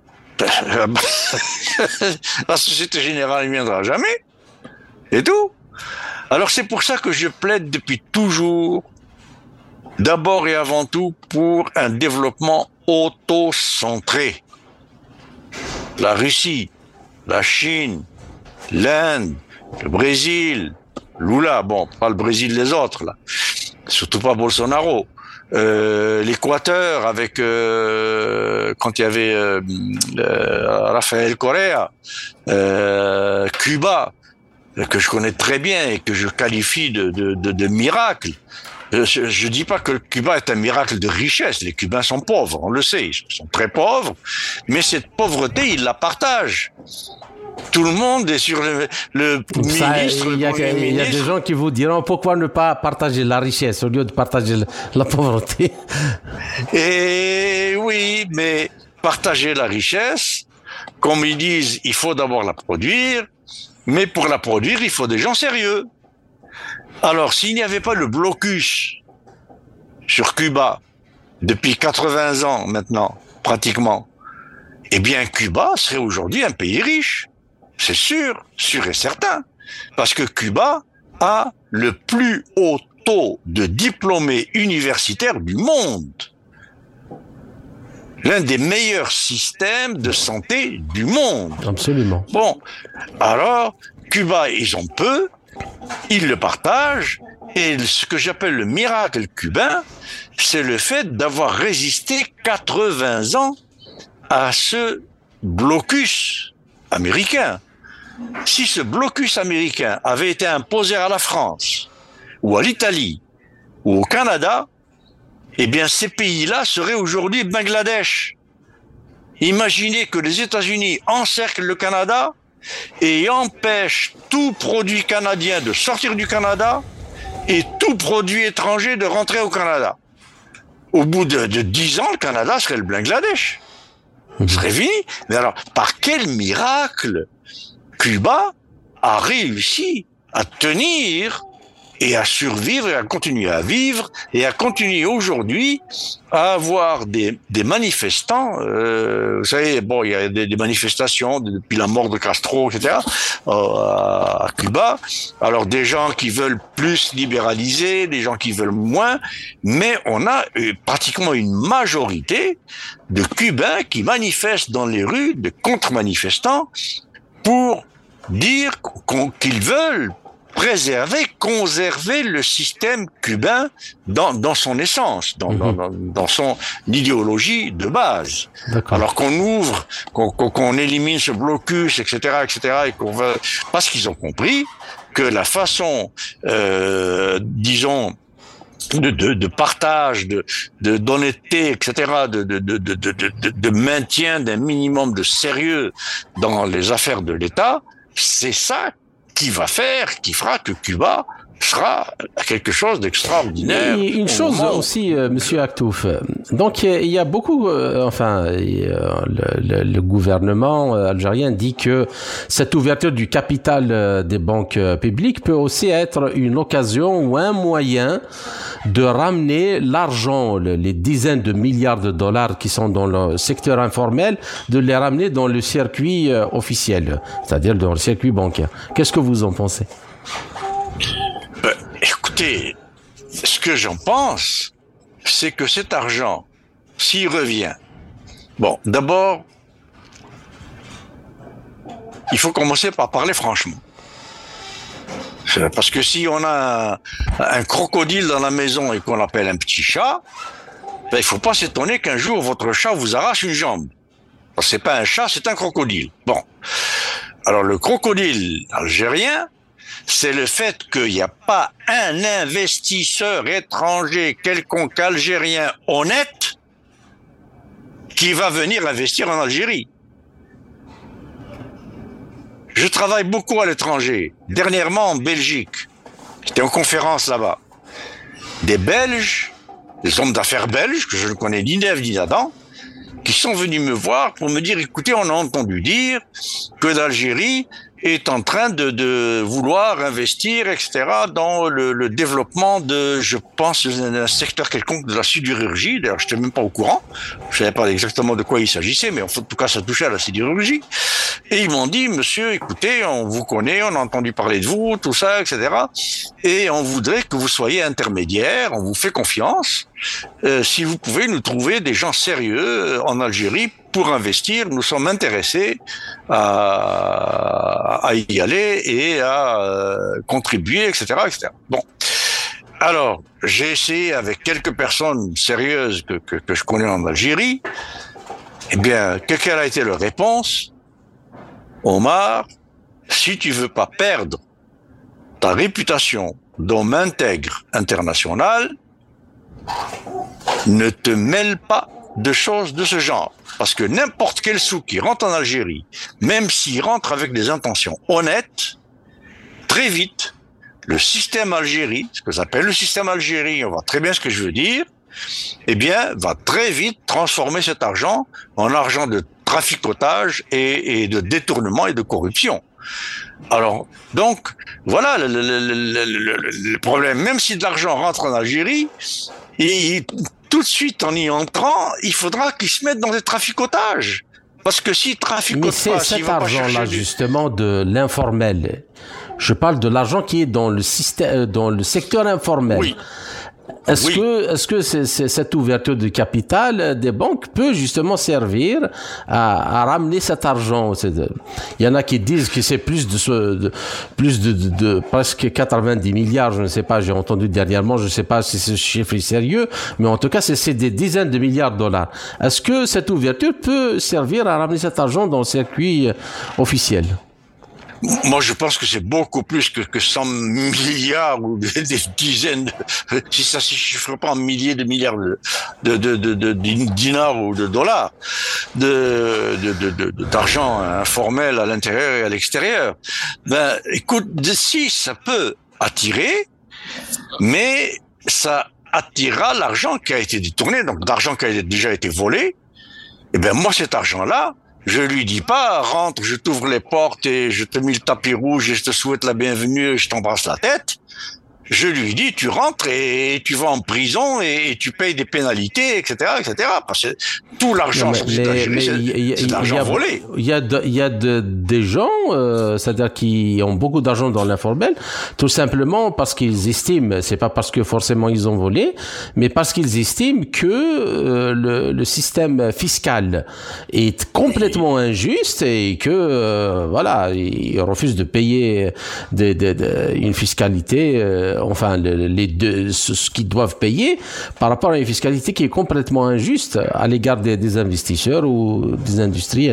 La Société Générale ne viendra jamais, et tout. Alors c'est pour ça que je plaide depuis toujours, d'abord et avant tout, pour un développement auto-centré. La Russie, la Chine, l'Inde, le Brésil, Lula, bon, pas le Brésil, les autres, là. Surtout pas Bolsonaro. L'Équateur avec quand il y avait Rafael Correa, Cuba, que je connais très bien et que je qualifie de miracle. Je dis pas que Cuba est un miracle de richesse. Les Cubains sont pauvres, on le sait, ils sont très pauvres, mais cette pauvreté, ils la partagent. Tout le monde est sur le ministre. Il y a des gens qui vous diront pourquoi ne pas partager la richesse au lieu de partager la pauvreté. Et oui, mais partager la richesse, comme ils disent, il faut d'abord la produire, mais pour la produire, il faut des gens sérieux. Alors, s'il n'y avait pas le blocus sur Cuba depuis 80 ans maintenant, pratiquement, eh bien, Cuba serait aujourd'hui un pays riche. C'est sûr et certain. Parce que Cuba a le plus haut taux de diplômés universitaires du monde. L'un des meilleurs systèmes de santé du monde. Absolument. Bon, alors, Cuba, ils ont peu, ils le partagent, et ce que j'appelle le miracle cubain, c'est le fait d'avoir résisté 80 ans à ce blocus américain. Si ce blocus américain avait été imposé à la France, ou à l'Italie, ou au Canada, eh bien ces pays-là seraient aujourd'hui Bangladesh. Imaginez que les États-Unis encerclent le Canada et empêchent tout produit canadien de sortir du Canada et tout produit étranger de rentrer au Canada. Au bout de 10 ans, le Canada serait le Bangladesh. Ce serait fini. Mais alors, par quel miracle Cuba a réussi à tenir et à survivre et à continuer à vivre et à continuer aujourd'hui à avoir des manifestants. Vous savez, bon, il y a des manifestations depuis la mort de Castro, etc. À Cuba. Alors des gens qui veulent plus libéraliser, des gens qui veulent moins, mais on a pratiquement une majorité de Cubains qui manifestent dans les rues, de contre-manifestants, pour dire qu'ils veulent préserver, conserver le système cubain dans son essence, dans son idéologie de base. D'accord. Alors qu'on ouvre, qu'on élimine ce blocus, etc., et qu'on veut, parce qu'ils ont compris que la façon, disons, de partage, d'honnêteté, etc., de maintien d'un minimum de sérieux dans les affaires de l'État, c'est ça qui fera que Cuba sera quelque chose d'extraordinaire. Et une chose aussi, Monsieur Aktouf. Donc, il y a beaucoup, le gouvernement algérien dit que cette ouverture du capital des banques publiques peut aussi être une occasion ou un moyen de ramener l'argent, les dizaines de milliards de dollars qui sont dans le secteur informel, de les ramener dans le circuit officiel, c'est-à-dire dans le circuit bancaire. Qu'est-ce que vous en pensez? Écoutez, ce que j'en pense, c'est que cet argent, s'il revient, bon, d'abord, il faut commencer par parler franchement. Parce que si on a un crocodile dans la maison et qu'on l'appelle un petit chat, ben, il faut pas s'étonner qu'un jour votre chat vous arrache une jambe. Parce que c'est pas un chat, c'est un crocodile. Bon. Alors le crocodile algérien, c'est le fait qu'il n'y a pas un investisseur étranger quelconque algérien honnête qui va venir investir en Algérie. Je travaille beaucoup à l'étranger. Dernièrement en Belgique. J'étais en conférence là-bas. Des Belges, des hommes d'affaires belges, que je ne connais ni d'Ève ni d'Adam, qui sont venus me voir pour me dire, écoutez, on a entendu dire que l'Algérie est en train de vouloir investir, etc., dans le développement de, je pense, un secteur quelconque de la sidérurgie. D'ailleurs, je n'étais même pas au courant. Je savais pas exactement de quoi il s'agissait, mais en tout cas, ça touchait à la sidérurgie. Et ils m'ont dit, monsieur, écoutez, on vous connaît, on a entendu parler de vous, tout ça, etc., et on voudrait que vous soyez intermédiaire, on vous fait confiance. Si vous pouvez nous trouver des gens sérieux en Algérie pour investir, nous sommes intéressés à y aller et à contribuer, etc., etc. Bon. Alors, j'ai essayé avec quelques personnes sérieuses que je connais en Algérie. Eh bien, quelle a été leur réponse? Omar, si tu veux pas perdre ta réputation d'homme intègre international, ne te mêle pas de choses de ce genre. Parce que n'importe quel sou qui rentre en Algérie, même s'il rentre avec des intentions honnêtes, très vite, le système Algérie, ce que j'appelle le système Algérie, on voit très bien ce que je veux dire, eh bien, va très vite transformer cet argent en argent de traficotage et de détournement et de corruption. Alors, donc, voilà le problème. Même si de l'argent rentre en Algérie, tout de suite, en y entrant, il faudra qu'ils se mettent dans des traficotages. Parce que s'ils traficotent pas... Mais c'est cet argent-là, justement, de l'informel. Je parle de l'argent qui est dans le système, dans le secteur informel. Oui. Est-ce que cette ouverture de capital des banques peut justement servir à ramener cet argent? Il y en a qui disent que c'est plus de presque 90 milliards, je ne sais pas, j'ai entendu dernièrement, je ne sais pas si ce chiffre est sérieux, mais en tout cas, c'est des dizaines de milliards de dollars. Est-ce que cette ouverture peut servir à ramener cet argent dans le circuit officiel? Moi, je pense que c'est beaucoup plus que 100 milliards ou des dizaines, si ça ne chiffre pas en milliers de milliards de dinars ou de dollars, d'argent informel à l'intérieur et à l'extérieur. Ben, écoute, si ça peut attirer, mais ça attirera l'argent qui a été détourné, donc l'argent qui a déjà été volé. Et ben, moi, cet argent-là, je lui dis pas, rentre, je t'ouvre les portes et je te mets le tapis rouge et je te souhaite la bienvenue et je t'embrasse la tête. Je lui dis, tu rentres et tu vas en prison et tu payes des pénalités, etc., etc. Parce que tout l'argent, c'est de l'argent volé. Il y a des gens, c'est-à-dire qui ont beaucoup d'argent dans l'informel, tout simplement parce qu'ils estiment, c'est pas parce que forcément ils ont volé, mais parce qu'ils estiment que le système fiscal est complètement injuste et que voilà, ils refusent de payer une fiscalité. Enfin, ce qu'ils doivent payer par rapport à une fiscalité qui est complètement injuste à l'égard des investisseurs ou des industriels.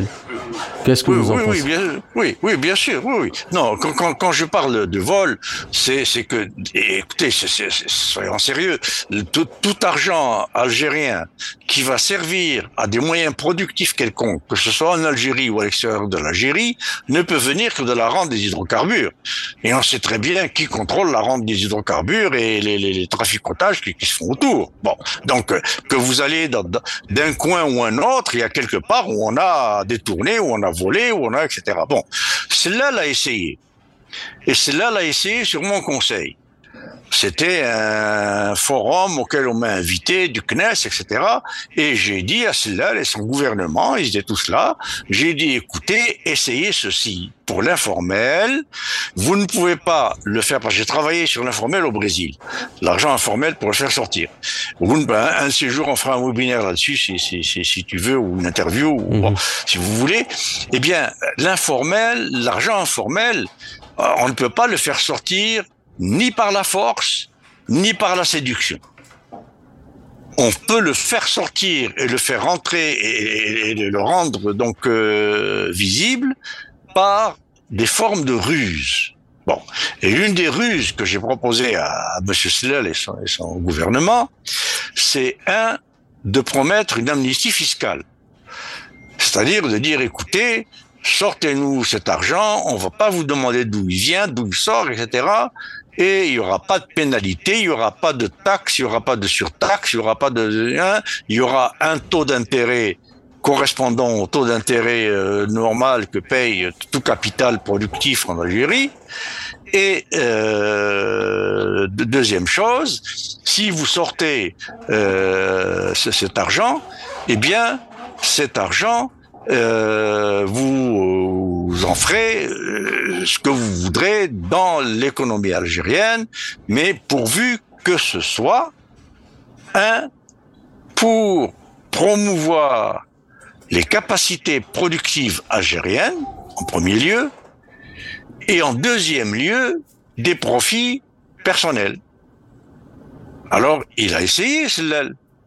Qu'est-ce que vous en pensez? Oui, bien sûr, oui. Non, quand je parle de vol, c'est que, écoutez, soyons sérieux, tout argent algérien qui va servir à des moyens productifs quelconques, que ce soit en Algérie ou à l'extérieur de l'Algérie, ne peut venir que de la rente des hydrocarbures. Et on sait très bien qui contrôle la rente des hydrocarbures et les traficotages qui se font autour. Bon, donc que vous allez d'un coin ou un autre, il y a quelque part où on a détourné, où on a volé, où on a etc. Bon, celle-là l'a essayé. Et celle-là l'a essayé sur mon conseil. C'était un forum auquel on m'a invité, du CNES, etc. Et j'ai dit à celle-là et son gouvernement, ils étaient tous là, j'ai dit, écoutez, essayez ceci. Pour l'informel, vous ne pouvez pas le faire, parce que j'ai travaillé sur l'informel au Brésil. L'argent informel pour le faire sortir. Un de ces jours, on fera un webinaire là-dessus, si tu veux, ou une interview, ou bon, si vous voulez. Eh bien, l'informel, l'argent informel, on ne peut pas le faire sortir ni par la force, ni par la séduction. On peut le faire sortir et le faire rentrer et le rendre donc visible par des formes de ruses. Bon, et l'une des ruses que j'ai proposées à M. Slel et son gouvernement, c'est de promettre une amnistie fiscale. C'est-à-dire de dire, écoutez, sortez-nous cet argent, on va pas vous demander d'où il vient, d'où il sort, etc. Et il y aura pas de pénalité, il y aura pas de taxe, il y aura pas de surtaxe, il y aura pas il y aura un taux d'intérêt correspondant au taux d'intérêt normal que paye tout capital productif en Algérie. Et deuxième chose, si vous sortez cet argent, eh bien cet argent vous en ferez ce que vous voudrez dans l'économie algérienne, mais pourvu que ce soit pour promouvoir les capacités productives algériennes, en premier lieu, et en deuxième lieu, des profits personnels. Alors, il a essayé, celle-là.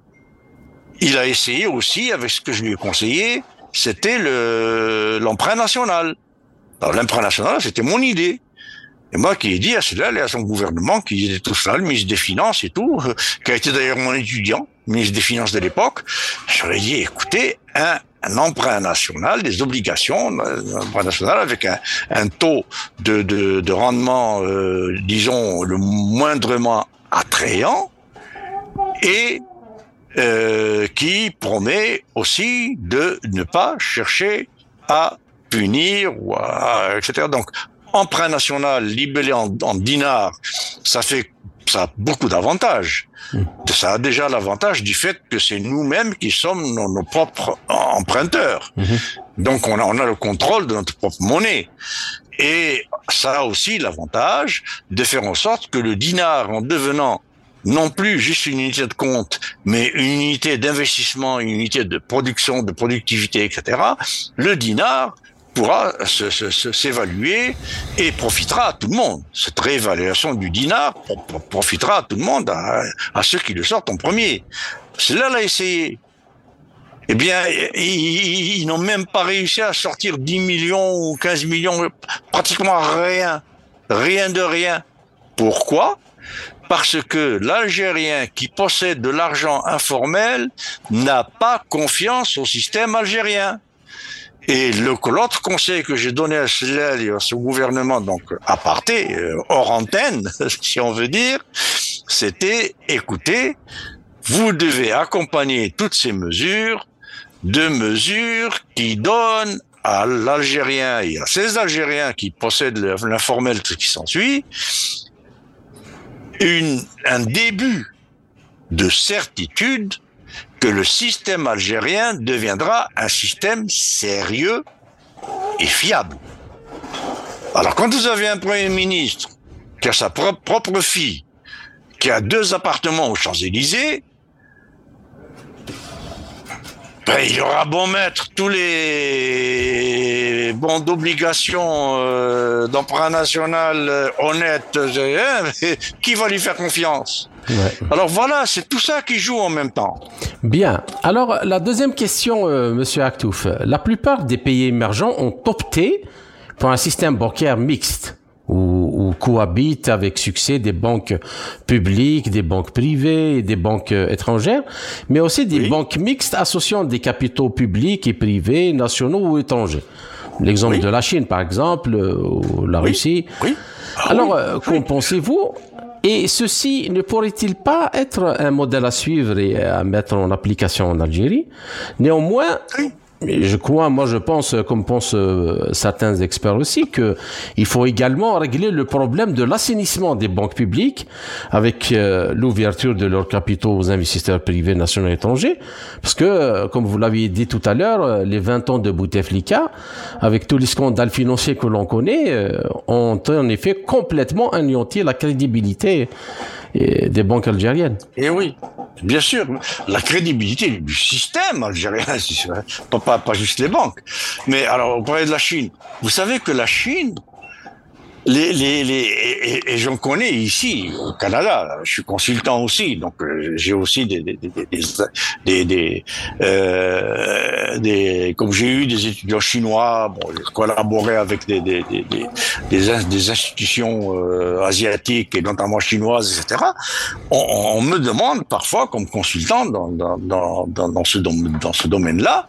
Il a essayé aussi, avec ce que je lui ai conseillé, c'était l'emprunt national. Alors, l'emprunt national, c'était mon idée. Et moi qui ai dit à cela et à son gouvernement, qui était tout ça, le ministre des Finances et tout, qui a été d'ailleurs mon étudiant, ministre des Finances de l'époque, je leur ai dit, écoutez, un emprunt national, des obligations, un emprunt national avec un taux de rendement, disons, le moindrement attrayant, et qui promet aussi de ne pas chercher à punir ou etc. Donc, emprunt national libellé en dinars, ça a beaucoup d'avantages. Ça a déjà l'avantage du fait que c'est nous-mêmes qui sommes nos propres emprunteurs. Donc, on a le contrôle de notre propre monnaie. Et ça a aussi l'avantage de faire en sorte que le dinar, en devenant non plus juste une unité de compte, mais une unité d'investissement, une unité de production, de productivité, etc., le dinar pourra s'évaluer et profitera à tout le monde. Cette réévaluation du dinar profitera à tout le monde, à ceux qui le sortent en premier. Cela l'a essayé. Eh bien, ils n'ont même pas réussi à sortir 10 millions ou 15 millions, pratiquement rien. Rien de rien. Pourquoi ? Parce que l'Algérien qui possède de l'argent informel n'a pas confiance au système algérien. Et l'autre conseil que j'ai donné à ce gouvernement, donc aparté, hors antenne, si on veut dire, c'était, écoutez, vous devez accompagner toutes ces mesures de mesures qui donnent à l'Algérien et à ces Algériens qui possèdent l'informel, ce qui s'ensuit, un début de certitude que le système algérien deviendra un système sérieux et fiable. Alors, quand vous avez un Premier ministre qui a sa propre fille, qui a 2 appartements aux Champs-Élysées, Ben, il y aura bon mettre tous les bons d'obligation d'emprunt national honnêtes, mais qui va lui faire confiance? Ouais. Alors voilà, c'est tout ça qui joue en même temps. Bien. Alors la deuxième question, Monsieur Aktouf. La plupart des pays émergents ont opté pour un système bancaire mixte où cohabitent avec succès des banques publiques, des banques privées et des banques étrangères, mais aussi des banques mixtes associant des capitaux publics et privés, nationaux ou étrangers. L'exemple de la Chine, par exemple, ou la Russie. Oui. Alors, qu'en pensez-vous? Et ceci ne pourrait-il pas être un modèle à suivre et à mettre en application en Algérie? Néanmoins, je pense, comme pensent certains experts aussi, que il faut également régler le problème de l'assainissement des banques publiques avec l'ouverture de leurs capitaux aux investisseurs privés nationaux et étrangers. Parce que, comme vous l'aviez dit tout à l'heure, les 20 ans de Bouteflika, avec tous les scandales financiers que l'on connaît, ont en effet complètement anéanti la crédibilité des banques algériennes. Et oui, bien sûr, la crédibilité du système algérien, pas juste les banques. Mais alors, on parlait de la Chine. Vous savez que la Chine, et j'en connais ici au Canada, je suis consultant aussi, donc j'ai aussi comme j'ai eu des étudiants chinois, bon, j'ai collaboré avec des institutions asiatiques et notamment chinoises, etc. On me demande parfois comme consultant dans ce domaine-là,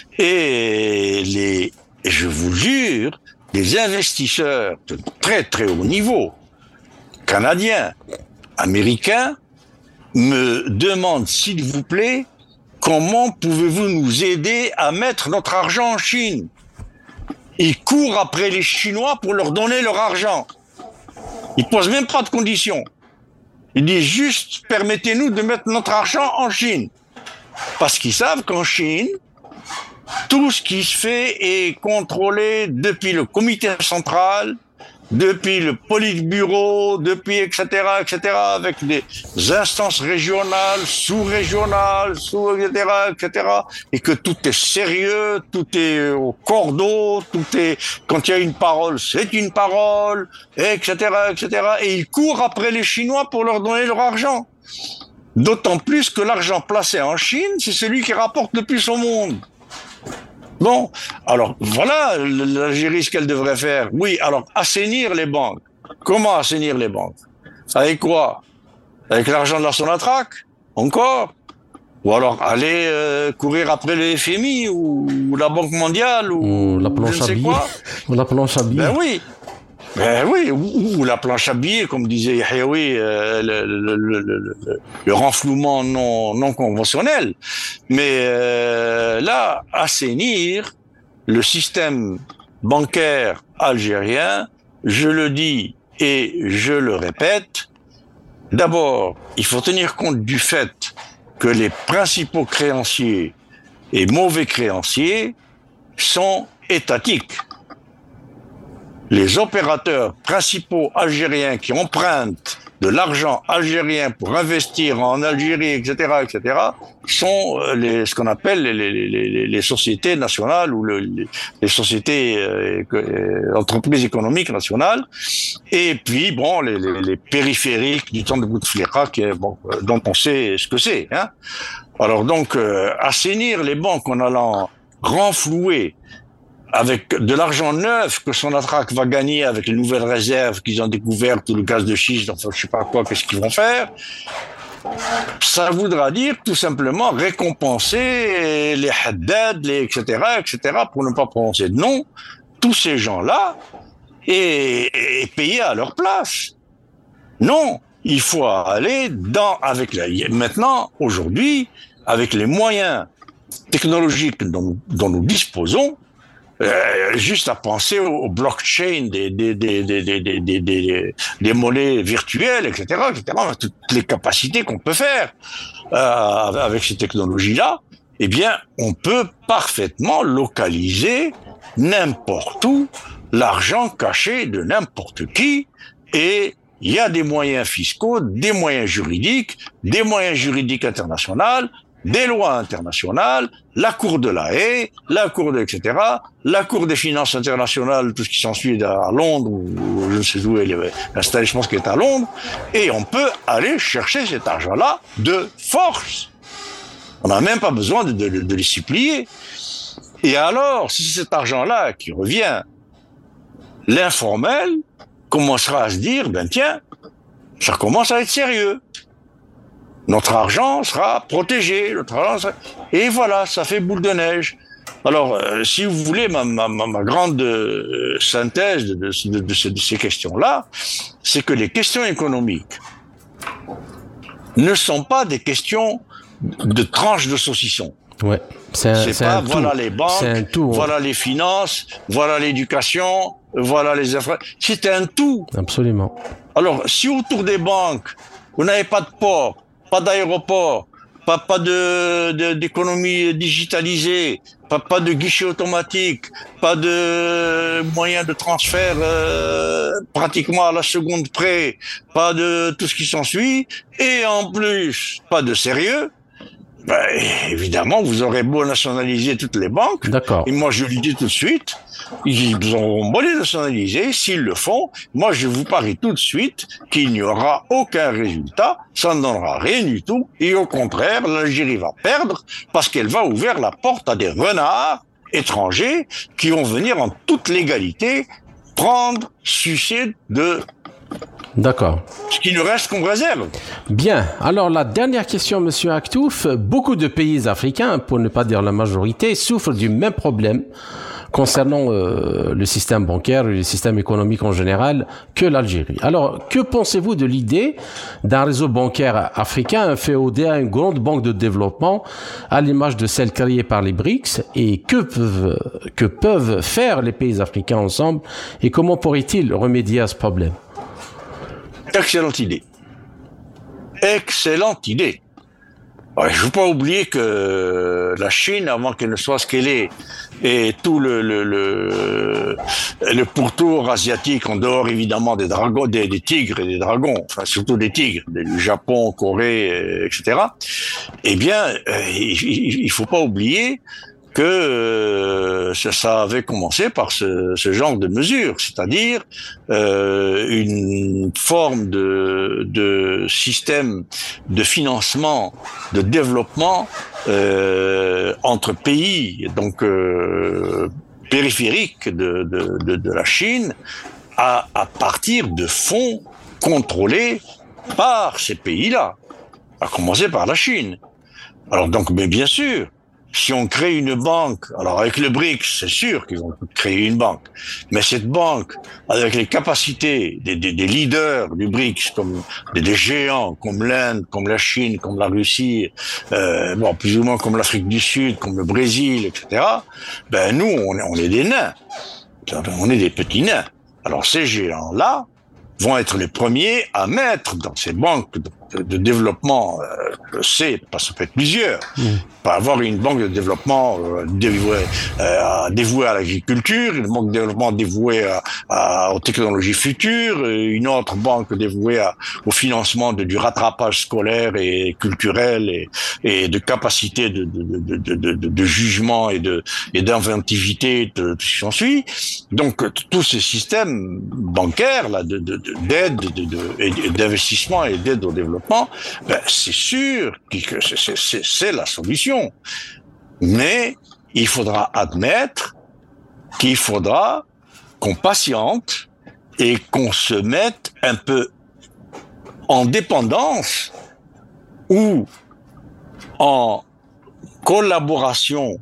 et je vous jure, des investisseurs de très très haut niveau, canadiens, américains, me demandent, s'il vous plaît, comment pouvez-vous nous aider à mettre notre argent en Chine? Ils courent après les Chinois pour leur donner leur argent. Ils posent même pas de conditions. Ils disent juste, permettez-nous de mettre notre argent en Chine. Parce qu'ils savent qu'en Chine, tout ce qui se fait est contrôlé depuis le comité central, depuis le politburo, depuis etc., avec des instances régionales, sous-régionales, etc., et que tout est sérieux, tout est au cordeau, tout est, quand il y a une parole, c'est une parole, etc., et ils courent après les Chinois pour leur donner leur argent. D'autant plus que l'argent placé en Chine, c'est celui qui rapporte le plus au monde. Bon, alors voilà l'Algérie ce qu'elle devrait faire. Oui, alors assainir les banques. Comment assainir les banques? Avec quoi? Avec l'argent de la Sonatrach? Encore? Ou alors aller courir après le FMI ou la Banque mondiale ou la planche à billets. Ou la planche à billets. Ben oui, ou la planche à billets, comme disait Yahiaoui, le renflouement non conventionnel. Mais là, assainir le système bancaire algérien, je le dis et je le répète, d'abord, il faut tenir compte du fait que les principaux créanciers et mauvais créanciers sont étatiques. Les opérateurs principaux algériens qui empruntent de l'argent algérien pour investir en Algérie, etc., sont ce qu'on appelle les sociétés nationales ou les sociétés entreprises économiques nationales. Et puis, bon, les périphériques du temps de Bouteflika, dont on sait ce que c'est. Hein. Alors donc, assainir les banques en allant renflouer avec de l'argent neuf que Sonatrach va gagner avec les nouvelles réserves qu'ils ont découvertes, le gaz de schiste, enfin je sais pas quoi, qu'est-ce qu'ils vont faire, ça voudra dire tout simplement récompenser les Haddad, etc., pour ne pas prononcer de nom, tous ces gens-là, et payer à leur place. Non, il faut aller maintenant, aujourd'hui, avec les moyens technologiques dont nous disposons, juste à penser au blockchain des monnaies virtuelles, etc., toutes les capacités qu'on peut faire avec ces technologies-là, eh bien, on peut parfaitement localiser n'importe où l'argent caché de n'importe qui, et il y a des moyens fiscaux, des moyens juridiques internationaux des lois internationales, la Cour de la Haye, la Cour de etc., la Cour des finances internationales, tout ce qui s'ensuit à Londres, ou je ne sais où elle est installée, je pense qu'elle est à Londres, et on peut aller chercher cet argent-là de force. On n'a même pas besoin de les supplier. Et alors, si c'est cet argent-là qui revient, l'informel commencera à se dire, ben tiens, ça commence à être sérieux. Notre argent sera protégé, et voilà, ça fait boule de neige. Alors, si vous voulez, ma grande synthèse de ces questions-là, c'est que les questions économiques ne sont pas des questions de tranches de saucisson. Ouais, c'est pas, un voilà tout. les banques, Tout, voilà les finances, voilà l'éducation, voilà les infrastructures. C'est un tout. Absolument. Alors, si autour des banques, vous n'avez pas de port, pas d'aéroport, pas d'économie digitalisée, pas de guichet automatique, pas de moyens de transfert pratiquement à la seconde près, pas de tout ce qui s'ensuit, et en plus, pas de sérieux, ben, évidemment, vous aurez beau nationaliser toutes les banques. D'accord. Et moi, je le dis tout de suite, ils auront beau les nationaliser, s'ils le font, moi, je vous parie tout de suite qu'il n'y aura aucun résultat, ça ne donnera rien du tout, et au contraire, l'Algérie va perdre parce qu'elle va ouvrir la porte à des renards étrangers qui vont venir en toute légalité prendre, sucer de D'accord. ce qui nous reste qu'on réserve. Bien. Alors, la dernière question, Monsieur Aktouf. Beaucoup de pays africains, pour ne pas dire la majorité, souffrent du même problème concernant le système bancaire et le système économique en général que l'Algérie. Alors, que pensez-vous de l'idée d'un réseau bancaire africain inféodé à une grande banque de développement à l'image de celle créée par les BRICS, et que peuvent faire les pays africains ensemble, et comment pourraient-ils remédier à ce problème? Excellente idée. Excellente idée. Ouais, je ne veux pas oublier que la Chine, avant qu'elle ne soit ce qu'elle est, et tout le pourtour asiatique, en dehors évidemment des dragons, des tigres et des dragons, enfin surtout des tigres, du Japon, Corée, etc. Eh bien, il faut pas oublier que ça avait commencé par ce genre de mesures, c'est-à-dire une forme de système de financement, de développement entre pays, donc périphériques de la Chine, à partir de fonds contrôlés par ces pays-là, à commencer par la Chine. Alors donc, mais bien sûr, si on crée une banque, alors avec le BRICS, c'est sûr qu'ils vont créer une banque, mais cette banque, avec les capacités des leaders du BRICS, comme des géants, comme l'Inde, comme la Chine, comme la Russie, bon, plus ou moins comme l'Afrique du Sud, comme le Brésil, etc., ben nous, on est des nains. On est des petits nains. Alors ces géants-là vont être les premiers à mettre dans ces banques de développement, parce que ça peut être plusieurs. Pas avoir une banque de développement dévouée à l'agriculture, une banque de développement dévouée aux technologies futures, une autre banque dévouée au financement du rattrapage scolaire et culturel et de capacité de jugement et d'inventivité, tout ce qui s'ensuit. Donc tous ces systèmes bancaires là d'aide, d'investissement et d'aide au développement, ben, c'est sûr que c'est la solution. Mais il faudra admettre qu'il faudra qu'on patiente et qu'on se mette un peu en dépendance ou en collaboration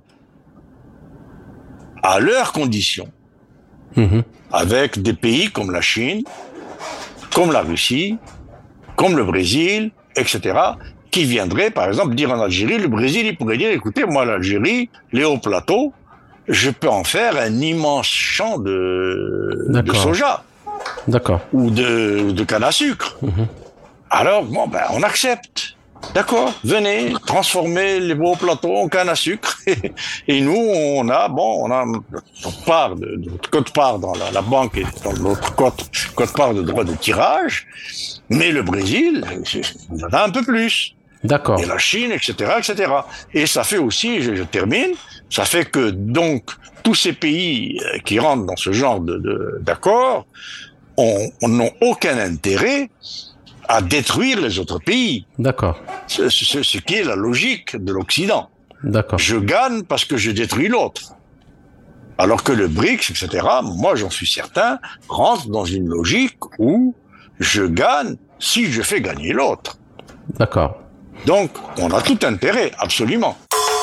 à leurs conditions avec des pays comme la Chine, comme la Russie, comme le Brésil, etc., qui viendraient, par exemple, dire en Algérie, le Brésil, il pourrait dire, écoutez, moi, l'Algérie, les hauts plateaux, je peux en faire un immense champ de soja. D'accord. Ou de canne à sucre. Alors, bon, ben, on accepte. D'accord, venez, transformer les hauts plateaux en canne à sucre. Et nous, on a notre part, notre quote-part dans la banque et dans notre quote-part de droit de tirage. Mais le Brésil, il en a un peu plus. D'accord. Et la Chine, etc., etc. Et ça fait aussi, je termine, ça fait que donc tous ces pays qui rentrent dans ce genre d'accord n'ont aucun intérêt à détruire les autres pays. D'accord. Ce qui est la logique de l'Occident. D'accord. Je gagne parce que je détruis l'autre. Alors que le BRICS, etc., moi j'en suis certain, rentre dans une logique où je gagne si je fais gagner l'autre. D'accord. Donc, on a tout intérêt, absolument.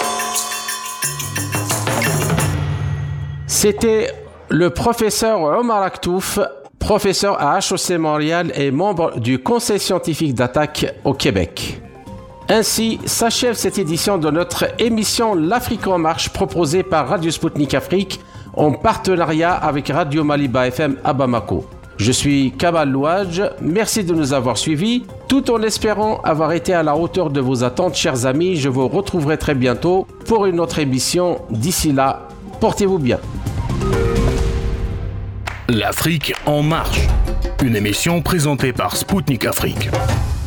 C'était le professeur Omar Aktouf, professeur à HEC Montréal et membre du Conseil scientifique d'attaque au Québec. Ainsi s'achève cette édition de notre émission L'Afrique en marche proposée par Radio Spoutnik Afrique en partenariat avec Radio Maliba FM à Bamako. Je suis Kamal Louadj, merci de nous avoir suivis. Tout en espérant avoir été à la hauteur de vos attentes, chers amis, je vous retrouverai très bientôt pour une autre émission. D'ici là, portez-vous bien. L'Afrique en marche, une émission présentée par Spoutnik Afrique.